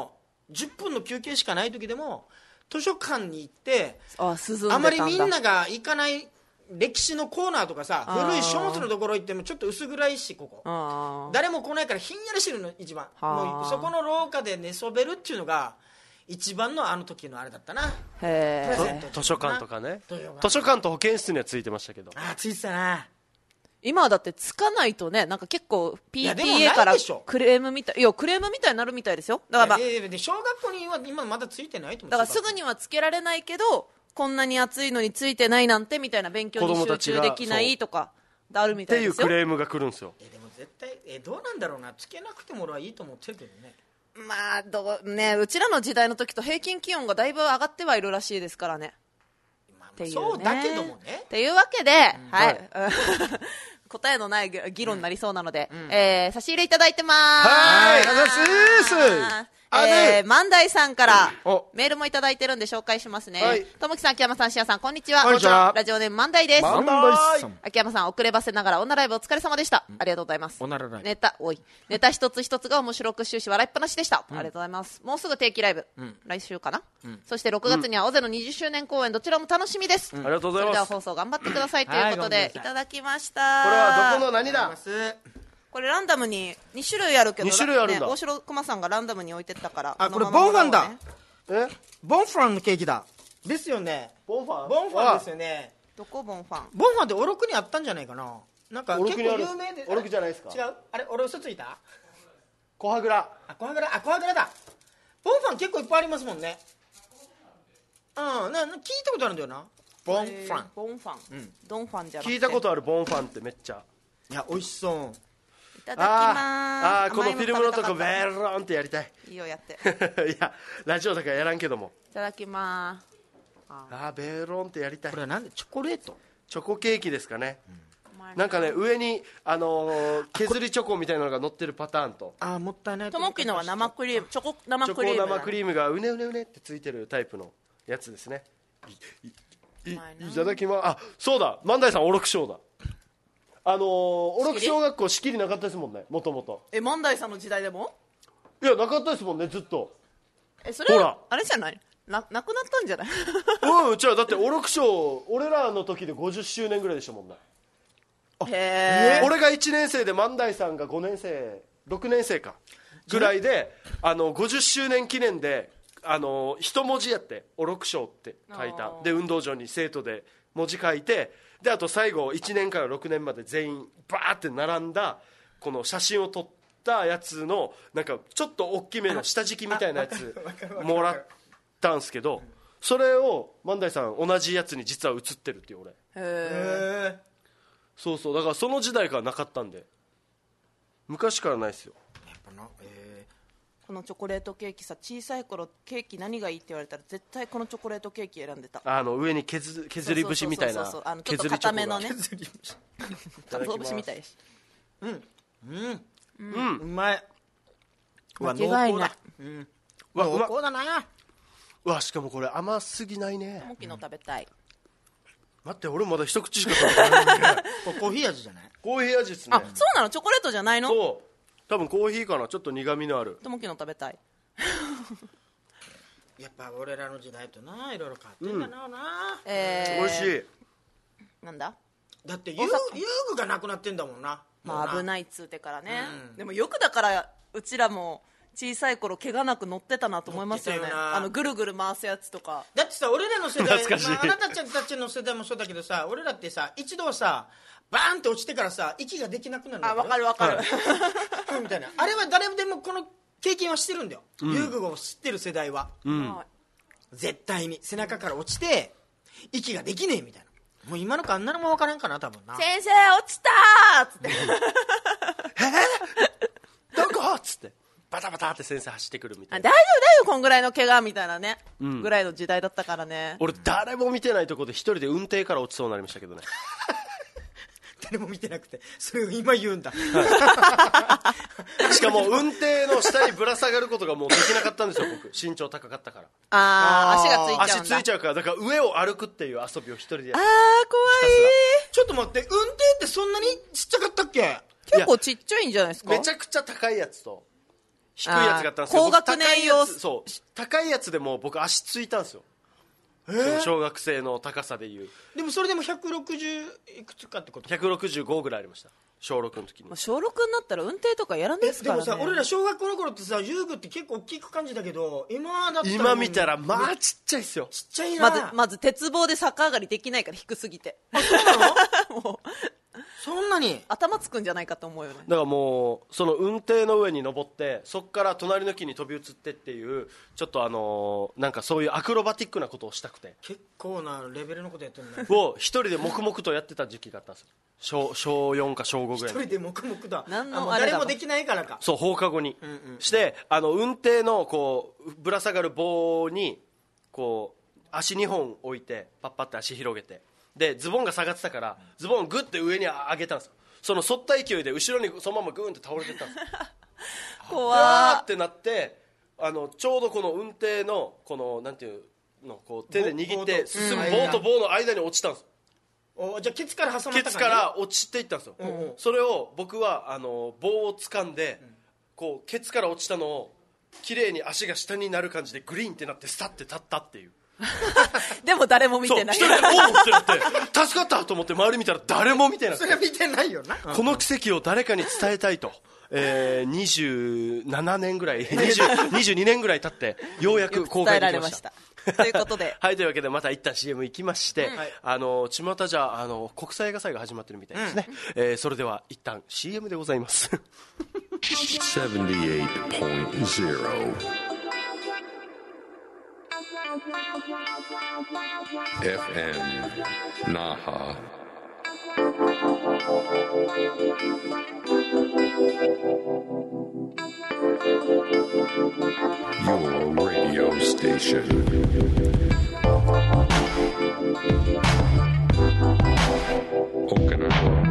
じゅっぷんの休憩しかない時でも図書館に行ってあ進んでたんだあまりみんなが行かない歴史のコーナーとかさ、古い書物のところ行ってもちょっと薄暗いし、ここ誰も来ないからひんやりしてるの一番。もうそこの廊下で寝そべるっていうのが一番のあの時のあれだったな。 へー図書館とかね、図書館と保健室にはついてましたけど。 ああついてたな。 今はだってつかないとね、なんか結構 ピーティーエーいやでもからないでしょクレームみたい、いやクレームみたいになるみたいですよ。だから、まあ、 いやいやで小学校には今まだついてないと思う。 だからすぐにはつけられないけど、こんなに暑いのについてないなんてみたいな、勉強に集中できないとかあるみたいですよっていうクレームが来るんですよ。 えでも絶対えどうなんだろうな、つけなくても俺はいいと思ってるけどね。 まあどうね、うちらの時代の時と平均気温がだいぶ上がってはいるらしいですからね。 まあっていうねそうだけどもね。 っていうわけで、はい答えのない議論になりそうなので、えー差し入れいただいてます。 はい、ありがとうございます。 えー、万代さんからおメールもいただいてるんで紹介しますね。 はいともきさん、秋山さん、しやさん、こんにちは。 こんにちはラジオネーム万代です。 万代さん秋山さん、遅ればせながら女ライブお疲れ様でした。ありがとうございます。 おならライブネタ、おい。ネタ一つ一つが面白く終始笑いっぱなしでした。ありがとうございます。もうすぐ定期ライブ。来週かな、そしてろくがつには尾瀬のにじゅっしゅうねん公演、どちらも楽しみです。 ありがとうございます。 それでは放送頑張ってくださいということで、 はいいただきました。 これはどこの何だ？ これランダムにに種類あるけど、 に種類あるんだね、大城熊さんがランダムに置いてったから。 あこれのままボンファンだもらおうね。 えボンファンのケーキだですよね。 ボンファン？ ボンファンですよね。 どこボンファン？ ボンファンっておろくにあったんじゃないかな。なんか結構おろくにある有名で。 おろくじゃないですか。 違うあれ俺嘘ついた。 小羽倉。 あ小羽倉あ小羽倉だ。ボンファン結構いっぱいありますもんね。うんな聞いたことあるんだよな。ボンファン。 ボンファン、ドンファンじゃなくて聞いたことあるボンファンってめっちゃ。 いや美味しそう。 いただきまーす。 あーあーこのフィルムのとこベ甘いも食べたかっロンってやりたい。 たいいよ、やっていいやラジオだからやらんけども。 ただきまーす。 あーベロンってやりたいこ。れはなんでチョコレート。 チョコケーキですかね。 甘いなんかね上にあのー削りチョコみたいなのが乗ってるパターンと、 あーもったいない。 ともきのは生クリーム、チョコ生チョクリーム。 コ生クリームがうねうねうねってついてるタイプのやつですね。いいうまいないただきます。あそうだ万代さんおろく賞だ。あのー、おろく小学校仕切りなかったですもんね、もともと。 え、万代さんの時代でも？ いやなかったですもんねずっと。 え、それはほらあれじゃない？ななくなったんじゃない？ うん、じゃあだっておろく賞俺らの時でごじゅっしゅうねんぐらいでしたもんね。 へー。 俺がいちねん生で万代さんがごねん生ろくねん生かぐらいで、あのごじゅっしゅうねん記念であの一文字やっておろく賞って書いた。で運動場に生徒で文字書いて、であと最後いちねんからろくねんまで全員バーって並んだこの写真を撮ったやつのなんかちょっと大きめの下敷きみたいなやつもらったんすけど、それを万代さん同じやつに実は写ってるっていう俺。 へへそうそうだからその時代からなかったんで、昔からないですよ。 ーやっぱなえー。このチョコレートケーキさ、小さい頃ケーキ何がいいって言われたら絶対このチョコレートケーキ選んでた。 あの上に削削り節みたいなそうそうそうそう、あのちょっと削りチョコが硬めのね、 ただきます鰹節みたいし。 ーうんうんうんうまい。うわ間違いない濃厚だ。うんうわうま濃厚だな。 うわしかもこれ甘すぎないね。 ともきの食べたい。 待って俺まだ一口しか食べてないこれコーヒー味じゃない。 コーヒー味ですね。 あ、そうなの？チョコレートじゃないの？ そう多分コーヒーかな、ちょっと苦みのある。 ともきの食べたい。 やっぱ俺らの時代とないろいろ変わってんだな、なえー、 美味しい。 なんだ？ だって遊遊具がなくなってんだもんな。 まあ危い。 ないっつうてからね、 うんでもよくだからうちらも小さい頃怪我なく乗ってたなと思いますよね。 乗ってたよなあのぐるぐる回すやつとか。 だってさ俺らの世代、 懐かしいまあ、あなたたちの世代もそうだけどさ、俺らってさ一度さバーンって落ちてからさ息ができなくなるんだあ、わかるわかる、 みたいな。あれは誰でもこの経験はしてるんだよ、遊具を知ってる世代は、 はい絶対に背中から落ちて息ができねえみたいな。もう今の子あんなのも分からんかな多分な。 先生落ちたーっつってどこっつってバタバタって先生走ってくるみたいな。 あ大丈夫大丈夫こんぐらいの怪我みたいなね、 んぐらいの時代だったからね。 俺誰も見てないとこで一人で運転から落ちそうになりましたけどね。 誰も見てなくてそれを今言うんだ、 しかも運転の下にぶら下がることがもうできなかったんですよ僕、身長高かったから。 あー足がついちゃうんだ。 足ついちゃうから、だから上を歩くっていう遊びを一人でやあーる。 怖いちょっと待って運転ってそんなにちっちゃかったっけ。 結構ちっちゃいんじゃないですか。 めちゃくちゃ高いやつと低いやつがあったんですけど、 高学年用、 そう高いやつでも僕足ついたんですよ、えー、小学生の高さでいう。 でもそれでもひゃくろくじゅういくつかってこと？ ひゃくろくじゅうごぐらいありました、小ろくの時に。 小ろくになったら運転とかやらないですからね。 でもさ、俺ら小学校の頃ってさ、遊具って結構大きく感じだけど、今だったら今見たらまあちっちゃいっすよ。 ちっちゃいな。 まずまず鉄棒で逆上がりできないから低すぎて。 あ、そうなの？ もうそんなに頭つくんじゃないかと思うよね。 だからもうその運転の上に登ってそこから隣の木に飛び移ってっていうちょっとあのーなんかそういうアクロバティックなことをしたくて結構なレベルのことやってるね。 を一人で黙々とやってた時期があったんですよ。小、小よんか小ごぐらい一人で黙々だ。 何のあもうあれだ誰もできないからか。 そう放課後に、 うんうんしてあの運転のこうぶら下がる棒にこう足にほん置いてパッパって足広げてでズボンが下がってたからズボンをグッて上に上げたんですよ。その反った勢いで後ろにそのままグーンって倒れてったんですよ。 怖わーってなってあのちょうどこの運転のこのなんていうのこう手で握って進む棒と棒の間に落ちたんですよ。 おじゃあケツから挟まったケツから落ちていったんですよ、 うんうん、 それを僕はあの棒を掴んで、うん、こうケツから落ちたのを綺麗に足が下になる感じでグリーンってなってスタッて立ったっていうでも誰も見てない。 そう一人でおーってなって助かったと思って周り見たら誰も見てない。 それは見てないよな。 この奇跡を誰かに伝えたいと、えー、にじゅうななねんぐらいにじゅう、にじゅうにねんぐらい経ってようやく公開できました。 ということではい、というわけでまた一旦 シーエム 行きまして、うん、あの巷じゃあの国際映画祭が始まってるみたいですね、うんえー、それでは一旦 シーエム でございます。 ななじゅうはちてんゼロ エフエム Naha Your radio station Okinawa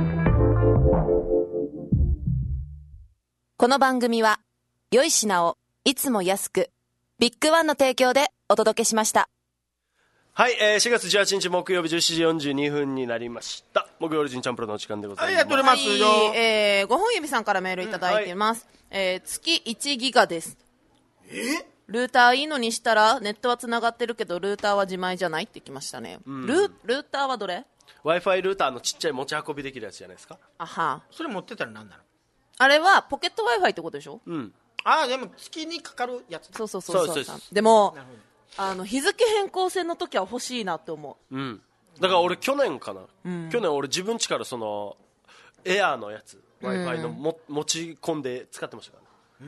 この番組は良い品をいつも安くビッグワンの提供でお届けしました。 はい、えー、しがつじゅうはちにち木曜日じゅうしちじよんじゅうにふんになりました。木曜日ジンチャンプロのお時間でございます。 ありがとうございますよ、 はいえー、ごほん指さんからメールいただいてます、うんはいえー、月いちギガです。 えルーターいいのにしたらネットはつながってるけどルーターは自前じゃないってきましたね、うん、ル, ルーターはどれ Wi-Fi ルーターのちっちゃい持ち運びできるやつじゃないですか。 あはそれ持ってたら何なの？ あれはポケット Wi-Fi ってことでしょ。 うんああでも月にかかるやつ。 そうそうそうそう。 そうそうでもあの日付変更線の時は欲しいなって思う、うん、だから俺去年かな、うん、去年俺自分家からそのエアーのやつ Wi-Fi のも、うん、持ち込んで使ってましたからね。 うん、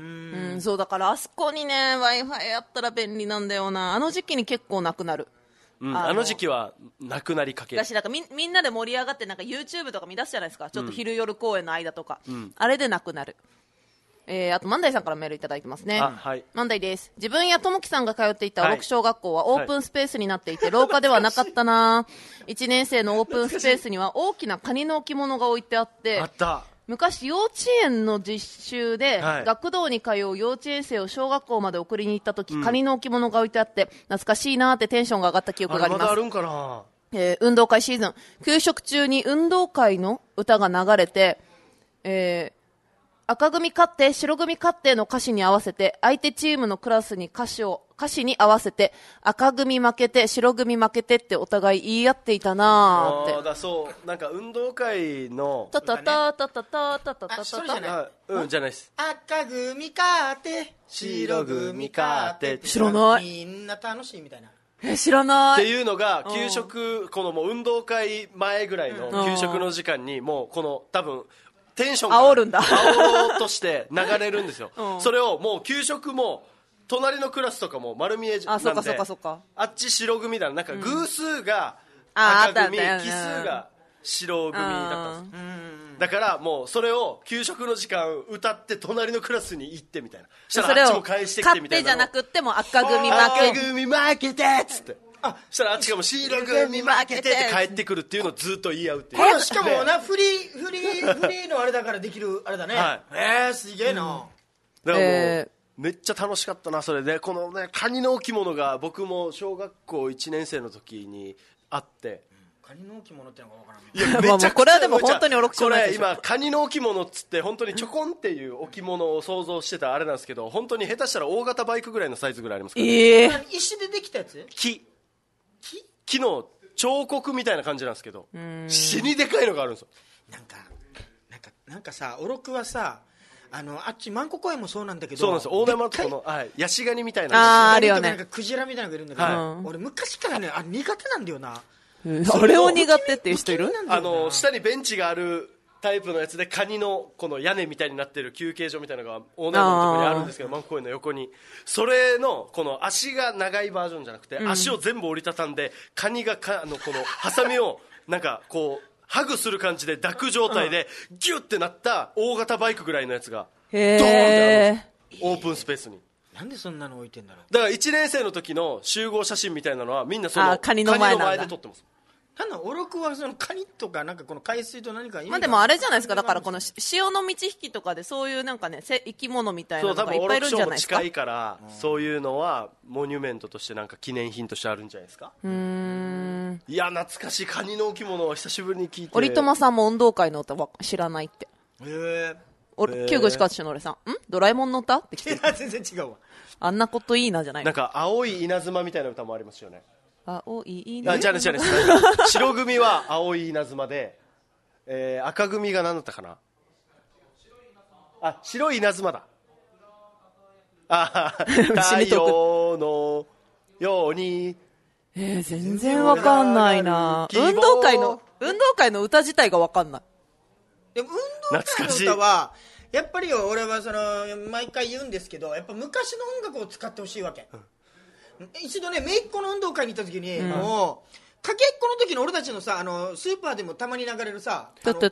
うん、そうだからあそこにね Wi-Fi やったら便利なんだよな。あの時期に結構なくなる、 うん、あ, のあの時期はなくなりかける。 だしなんか み, みんなで盛り上がってなんか YouTube とか見出すじゃないですか。ちょっと昼夜公演の間とか、うん、あれでなくなる。えー、あと万代さんからメールいただいてますね。 はい、 万代です。自分やともきさんが通っていた六小学校はオープンスペースになっていて、はい、廊下ではなかったな。いちねん生のオープンスペースには大きなカニの置物が置いてあってあった昔幼稚園の実習で、はい、学童に通う幼稚園生を小学校まで送りに行った時、うん、カニの置物が置いてあって懐かしいなってテンションが上がった記憶があります。 あれまだあるんかな。 えー、運動会シーズン給食中に運動会の歌が流れて、えー赤組勝って白組勝っての歌詞に合わせて相手チームのクラスに歌詞を歌詞に合わせて赤組負けて白組負けてってお互い言い合っていたなーって。 あだそうなんか運動会のタタタタタタタタタタそれじゃないうんじゃないです。 赤組勝って白組勝って知らない。 みんな楽しいみたいな。 え知らないっていうのが給食このもう運動会前ぐらいの給食の時間にもうこの多分テンションが煽るんだ煽ろうとして流れるんですよ、 うん、 それをもう給食も隣のクラスとかも丸見えなんで、 あそっかそっかそっかあっち白組だなんか偶数が赤組、うん、奇数が白組だったんです、うん、だからもうそれを給食の時間歌って隣のクラスに行ってみたいなしたらあっちも返してきてみたいな。 勝ってじゃなくっても赤組負け赤組負けてっつってあしたらあっちがもう白組負けてって帰ってくるっていうのをずっと言い合うっていう。 これしかもなフリーフリーフリーのあれだからできるあれだね、はい、えー、すげえな、うん、 だからもう、えー、めっちゃ楽しかったなそれでこのねカニの置物が僕も小学校いちねん生の時にあってカニの置物ってのが分からん。 いやまあまあこれはでも本当におろくしょうないこでしょ。 れ今カニの置物っつって本当にちょこんっていう置物を想像してたあれなんですけど、本当に下手したら大型バイクぐらいのサイズぐらいありますから、ね、 ええー、 何石でできたやつ？ 木木木の彫刻みたいな感じなんですけど、死にでかいのがあるんですよ。 なんかなんかなんかさ、おろくはさ、あのあっち万古公園もそうなんだけど、 そうなんですよ。大玉のとこの、はい、ヤシガニみたいな、 あーあるよね。 なんかクジラみたいなのがいるんだけど、 はい、 俺昔からねあれ苦手なんだよな。 あれを苦手っていう人いる？ あの下にベンチがあるタイプのやつで、カニのこの屋根みたいになってる休憩所みたいなのが大根のところにあるんですけど、万古公園の横にそれのこの足が長いバージョンじゃなくて、うん、足を全部折りたたんでカニがかあのこのハサミをなんかこうハグする感じで抱く状態でギュッてなった大型バイクぐらいのやつがドーンってあるんですよ、オープンスペースに。 なんでそんなの置いてんだろう。 だからいちねん生の時の集合写真みたいなのはみんなそのカニの前なんだ。 カニの前で撮ってます。 なんだ、おろくはそのカニとかなんかこの海水と何か意味が、 まあでもあれじゃないですか、だからこの潮の満ち引きとかでそういうなんかね生き物みたいなのがいっぱいいるんじゃないですか。 そう、多分オロクショーも近いから、うん、そういうのはモニュメントとしてなんか記念品としてあるんじゃないですか。 うーん、 いや懐かしいカニの置物を久しぶりに聞いて。 折友さんも運動会の歌は知らないって。 へえ。 俺旧具しかしの俺さん、んドラえもんの歌って来てる。 いや全然違うわ。 あんなこといいなじゃない。 なんか青い稲妻みたいな歌もありますよね。 青い稲妻。 あ、じゃあねじゃあね。白組は青い稲妻で、えー、赤組が何だったかな。あ、白い稲妻だ。あ、太陽のように。 えー、全然わかんないな。運動会の運動会の歌自体がわかんない。 でも運動会の歌はやっぱりよ、俺はその毎回言うんですけど、やっぱ昔の音楽を使ってほしいわけ、うん、一度ね姪っ子の運動会に行った時に、うん、もうかけっこの時の俺たちのさ、あのスーパーでもたまに流れるさ、天国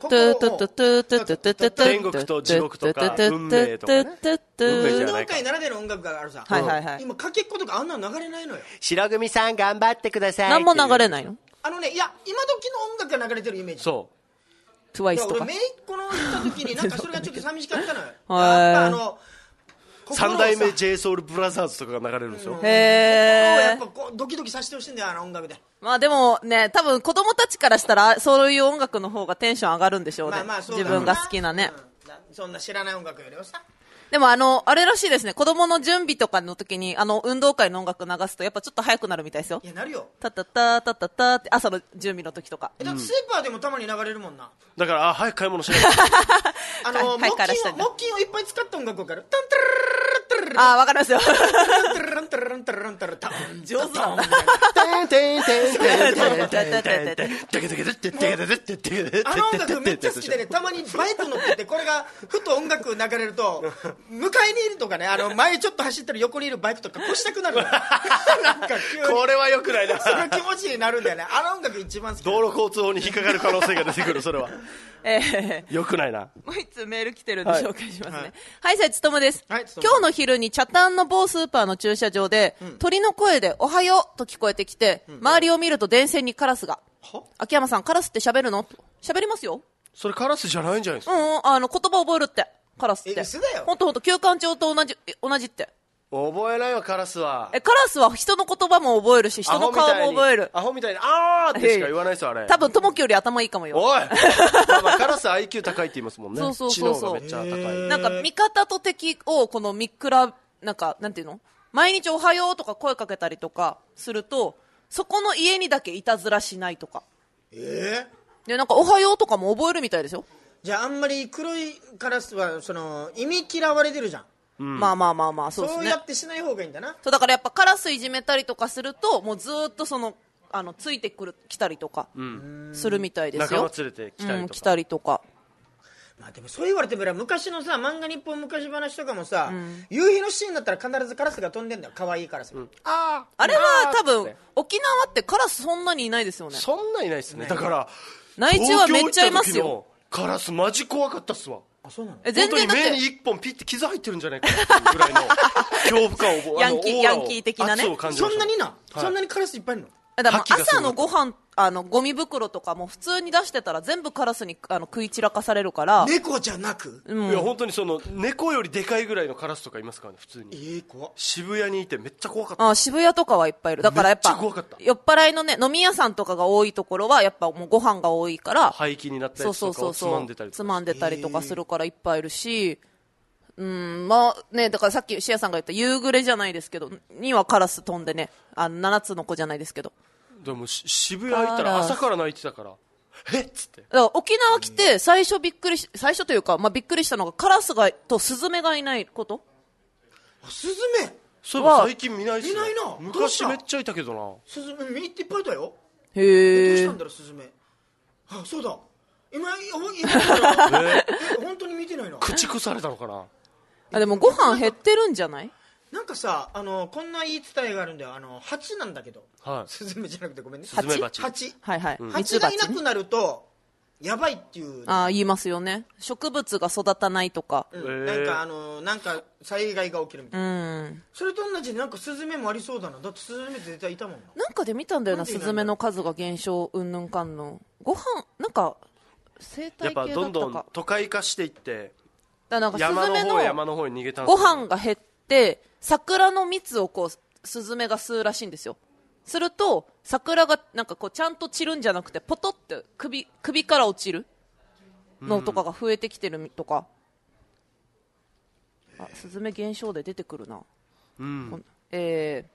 と地獄とか運命とかね、 運動会ならでの音楽があるさ、 はいはいはい、 今かけっことかあんなの流れないのよ。 白組さん頑張ってください。 何も流れないの？ あのね、いや今時の音楽が流れてるイメージ。 そうトゥワイスとか。 俺姪っ子の行った時になんかそれがちょっと寂しかったのよ。やっぱあの三代目 ジェイソウルブラザーズとかが流れるんですよ。 へえ。 やっぱこうドキドキさせてほしいんだよ、あの音楽で。 まあでもね、多分子供たちからしたらそういう音楽の方がテンション上がるんでしょうね。 まあまあそう自分が好きなね、 うん、そんな知らない音楽よりはさ。 でもあのあれらしいですね、子供の準備とかの時にあの運動会の音楽流すとやっぱちょっと早くなるみたいですよ。 いやなるよ。 タタタタタタって朝の準備の時とか。 えだってスーパーでもたまに流れるもんな。 だからあ早く買い物しない。 あの木琴を木琴をいっぱい使った音楽わかる？タンタルルルルルルル。 あわかりますよ。 タンタルルンタルルンタルルンタルルタン上手なんだ。 テンテンテンテンテンテンテンテンテケテケテテケテテテケ。 あの音楽めっちゃ好きでね、たまにバイク乗っててこれがふと音楽流れると向かいにいるとかね、あの前ちょっと走ってる横にいるバイクとか越したくなる。なんか急にこれは良くないな。 その気持ちになるんだよね。あの音楽一番好き。 道路交通法に引っかかる可能性が出てくる。それはえー、 良くないな。 もう一つメール来てるんで紹介しますね。はい、はい、さいつともです、 はい、 今日の昼に茶炭の某スーパーの駐車場で、うん、鳥の声でおはようと聞こえてきて、うん、周りを見ると電線にカラスが。秋山さんカラスって喋るの？喋りますよ。 それカラスじゃないんじゃないですか。 うん、あの言葉覚えるってカラスって。 え、嘘だよ。 ほんとほんと旧館長と同じ同じって。 覚えないよカラスは。 え、カラスは人の言葉も覚えるし人の顔も覚える。 アホみたいにあーってしか言わないですよあれ。 多分ともきより頭いいかもよ。 おいまあまあカラス アイキュー 高いって言いますもんね。 そうそうそうそう。 知能がめっちゃ高い。 なんか味方と敵をこの見比べ、なんかなんていうの、毎日おはようとか声かけたりとかするとそこの家にだけいたずらしないとか。 えー、でなんかおはようとかも覚えるみたいですよ。 じゃああんまり黒いカラスはその意味嫌われてるじゃん。 うん、まあまあまあまあそうですね。 そうやってしない方がいいんだな。 そうだからやっぱカラスいじめたりとかするともうずっとそのあのついてくる来たりとかするみたいですよ。 仲間連れて来たりとか、 うん、来たりとか。 まあでもそう言われてみれば昔のさ漫画日本昔話とかもさ、うん、夕日のシーンだったら必ずカラスが飛んでんだよ。可愛いカラス、うん、 ああれは多分沖縄ってカラスそんなにいないですよね。 そんないないですね。だから内地はめっちゃいますよ。 カラスマジ怖かったっすわ。 あ、そうなの？ え、全然だって本当に目に一本ピッて傷入ってるんじゃないかっていうぐらいの恐怖感をヤンキーヤンキー的なね。 そんなにな、はい、そんなにカラスいっぱいいるの？ だからまあ覇気がすごい朝のご飯あのゴミ袋とかも普通に出してたら全部カラスにあの食い散らかされるから猫じゃなく、 うんいや本当にその猫よりでかいぐらいのカラスとかいますからね普通えにー、怖っ。 渋谷にいてめっちゃ怖かったあ渋谷とかはいっぱいいるだからやっぱめっちゃ怖かった酔っ払いのね飲み屋さんとかが多いところはやっぱもうご飯が多いから廃棄になったそうそうやつとかをつそうそうまんでたりとかつまんでたりとかするからいっぱいいるし、うんまあねだからさっきシアさんが言った夕暮れじゃないですけどにはカラス飛んでねあのななつの子じゃないですけどでもし渋谷行ったら朝から泣いてたからえっつってだから沖縄来て最初びっくりし最初というか、まあ、びっくりしたのがカラスがとスズメがいないことあスズメそういえば最近見ないっすねいないなどうした昔めっちゃいたけどなスズメいっぱいいたよ。どうへえしたんだろうスズメ。あそうだ今今からえ本当に見てないな。 駆逐されたのかなあでもご飯減ってるんじゃないなんかさあのこんな言い伝えがあるんだよ。あの蜂なんだけど、 はいスズメじゃなくてごめんね。 スズメバチ蜂はいはい、 蜂蜜がい蜂ねなくなるとやばいっていう、 あ言いますよね植物が育たないとかうんへーなんかあのなんか災害が起きるみたういな、 んそれと同じでなんかスズメもありそうだな。だってスズメって絶対いたもんな。 なんかで見たんだよななんでいないんだスズメの数が減少うんぬんかんぬんご飯なんか生やっ態系だったかぱどんどん都会化していってだからなんかスズ山のメ方山のの方に逃げたんですごよね飯が減って桜の蜜をこうスズメが吸うらしいんですよすると桜がなんかこうちゃんと散るんじゃなくてポトって首首から落ちるのとかが増えてきてるとか、あスズメ減少で出てくるな、 うんこんえ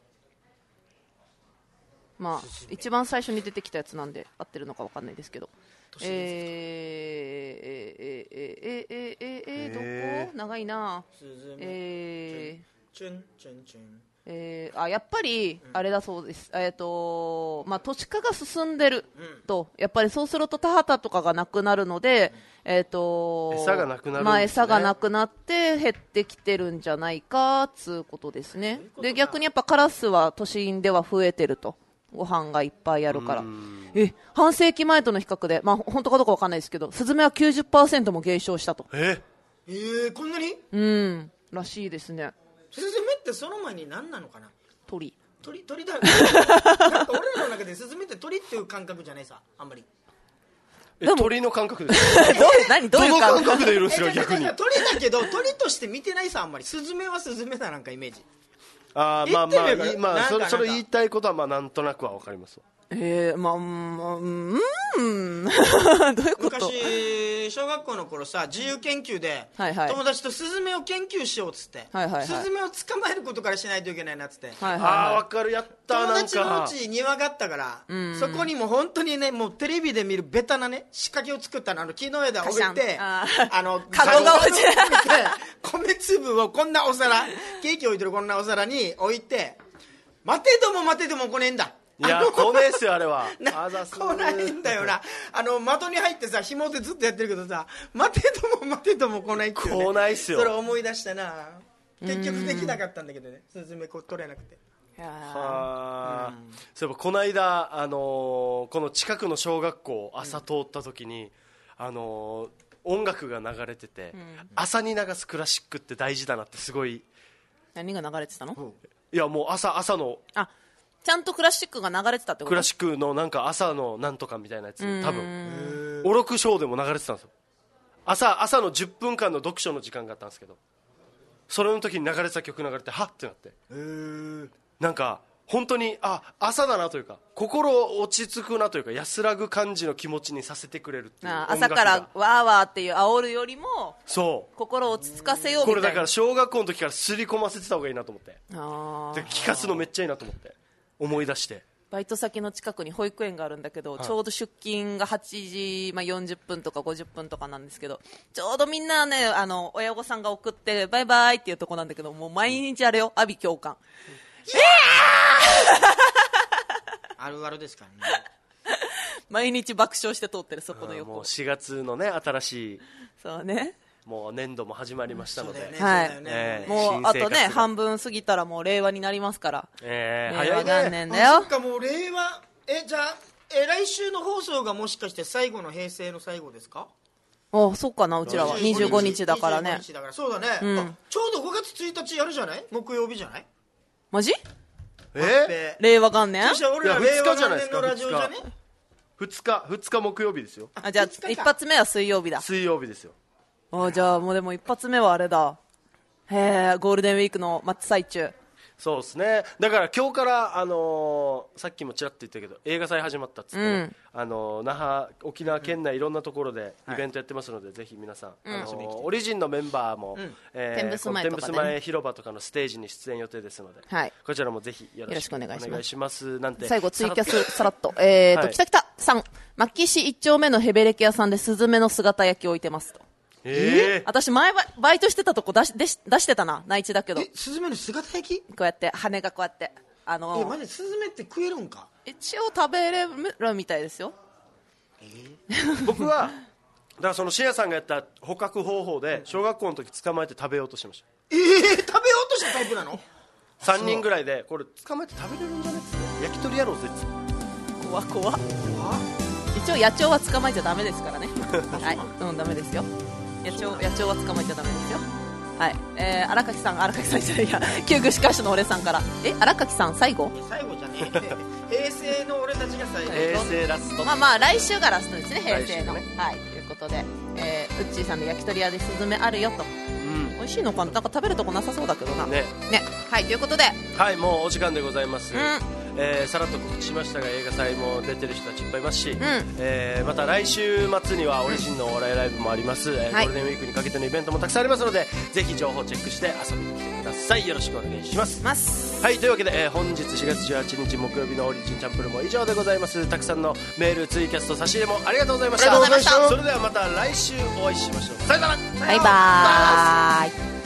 ー、まあ一番最初に出てきたやつなんで合ってるのか分かんないですけどえー、えー、えー、えー、えー、えー、えー、どこ長いなスズメえーチュンチュンチュンえー、あやっぱりあれだそうです、えーとまあ、都市化が進んでると、やっぱりそうすると田畑とかがなくなるので、えーと餌がなくなるんですねまあ、餌がなくなって減ってきてるんじゃないかつうことですね。で逆にやっぱカラスは都心では増えてるとご飯がいっぱいあるからえ半世紀前との比較で、まあ、本当かどうか分かんないですけどスズメは きゅうじゅっパーセント も減少したとええー、こんなにうんらしいですね。 スズメってその前に何なのかな。 鳥鳥鳥だよなんか俺らの中でスズメって鳥っていう感覚じゃないさあんまり。 え鳥の感覚ですどう何どういうどの感感覚でいるんですかえじゃあ逆にじゃあ鳥だけど鳥として見てないさあんまり。スズメはスズメだなんかイメージ。 あーまあまあ言ってみようかいまあそなんかなんかれそれ言いたいことはまあなんとなくは分かりますわえー、まあ、うん、まあうん、うんどういうこと昔小学校の頃さ自由研究ではいはい友達とスズメを研究しようっつって、 はいはいはいスズメを捕まえることからしないといけないなっつって、 はいはいああは分かるやった友なん達のうかち庭があったから、 んそこにもう本当にねもうテレビで見るベタなね仕掛けを作ったのあの木の枝を置いカシてャンあーあのカゴが落ちる米粒をこんなお皿ケーキ置いてるこんなお皿に置いて待てども待てども来ねえんだ。 いや来ねえっすよあれはなあざす来ないんだよな。あの的に入ってさ紐でずっとやってるけどさ待てども待てども来ないっていう、ね、 来ないっすよそれ思い出したな。結局できなかったんだけどねスズメこう取れなくて。 いやはあそういえばこの間、あのーこの近くの小学校朝通った時に、あのー音楽が流れてて、朝に流すクラシックって大事だなってすごい。 何が流れてたの？ いやもう朝朝のあちゃんとクラシックが流れてたってこと？ クラシックのなんか朝のなんとかみたいなやつ多分おろくショーでも流れてたんですよ。朝朝のじゅっぷんかんの読書の時間があったんですけどそれの時に流れてた曲流れてはってなってなんか本当にあ朝だなというか心落ち着くなというか安らぐ感じの気持ちにさせてくれるっていうあ音楽が朝からわーわーっていう煽るよりもそう心を落ち着かせようみたいな。 これだから小学校の時から刷り込ませてた方がいいなと思ってあで聞かすのめっちゃいいなと思って思い出してバイト先の近くに保育園があるんだけど、はい、ちょうど出勤がはちじ、まあ、よんじゅっぷんとかごじゅっぷんとかなんですけどちょうどみんなねあの親御さんが送ってバイバイっていうとこなんだけどもう毎日あれよ阿鼻教官いやあるあるですからね毎日爆笑して通ってるそこの横もうしがつのね新しいそうねもう年度も始まりましたので、 はい、えー、もうあとね半分過ぎたらもう令和になりますから、 えー、 令和元年だよ。 あそっかもう令和えじゃあえ来週の放送がもしかして最後の平成の最後ですか？ あそっかなうちらはにじゅうごにちだからね。 にじゅうごにちだからそうだね、 うん、 あちょうどごがつついたちやるじゃない木曜日じゃない？ マジ？ え令和元年。 そしたら俺らいや令和ふつかじゃないですか元年のラジオじゃね。 ふつかふつか木曜日ですよ。 あ、じゃあふつかか一発目は水曜日だ。 水曜日ですよ。 あ、じゃあもうでも一発目はあれだ。へえ、ゴールデンウィークの真っ最中。 そうですね。だから今日からあのーさっきもちらっと言ったけど映画祭始まったっつってね、 うんあのー那覇沖縄県内いろんなところでイベントやってますので、ぜひ皆さん、あのーオリジンのメンバーも、えー天仏前とかでね天仏前広場とかのステージに出演予定ですので、 はいこちらもぜひよろしくお願よろしくお願いしますいします。なんて最後ツイキャスさらっと。えーと、 はい北北さん、牧木市一丁目のヘベレケ屋さんでスズメの姿焼きを置いてますと。 えー、 私前ババイトしてたとこ出し出し出してたな、内地だけど。こえスズメの姿焼き？ うやって羽がこうやって。あえのマジでスズメって食えるんか？ 一応食べれるみたいですよ。 僕はだからそのシェアさんがやった捕獲方法で小学校の時捕まえて食べようとしました。 えー、食べようとしたタイプなの？ さんにんぐらいでこれ捕まえて食べれるんじゃねっつって焼き鳥やろうぜっつって怖怖一応野鳥は捕まえちゃダメですからね。はい、うん、ダメですよ。野鳥野鳥は捕まえちゃダメですよ。はい、えー、荒垣さん、荒垣さんじゃないいや、旧具司会者の俺さんから、え、荒垣さん最後？ 最後じゃねえ平成の俺たちが最後。 平成ラスト。 まあまあ来週がラストですね、平成の、 来週ねはい、ということで、えー、ウッチーさんで焼き鳥屋でスズメあるよと。 うん美味しいのかな、なんか食べるとこなさそうだけどな。 ね、 ね、はい、ということで、 はい、もうお時間でございます、 うんえーさらっと告知しましたが映画祭も出てる人たちいっぱいいますし、 んえーまた来週末にはオリジンのお笑いライブもあります、えーはいゴールデンウィークにかけてのイベントもたくさんありますのでぜひ情報チェックして遊びに来てください。よろしくお願いします。 ますはい、というわけで、えー本日しがつじゅうはちにち木曜日のオリジンチャンプルも以上でございます。たくさんのメールツイキャスト差し入れもありがとうございました。 ありがとうございましたそれではまた来週お会いしましょう。さよなら。 バイバーイ。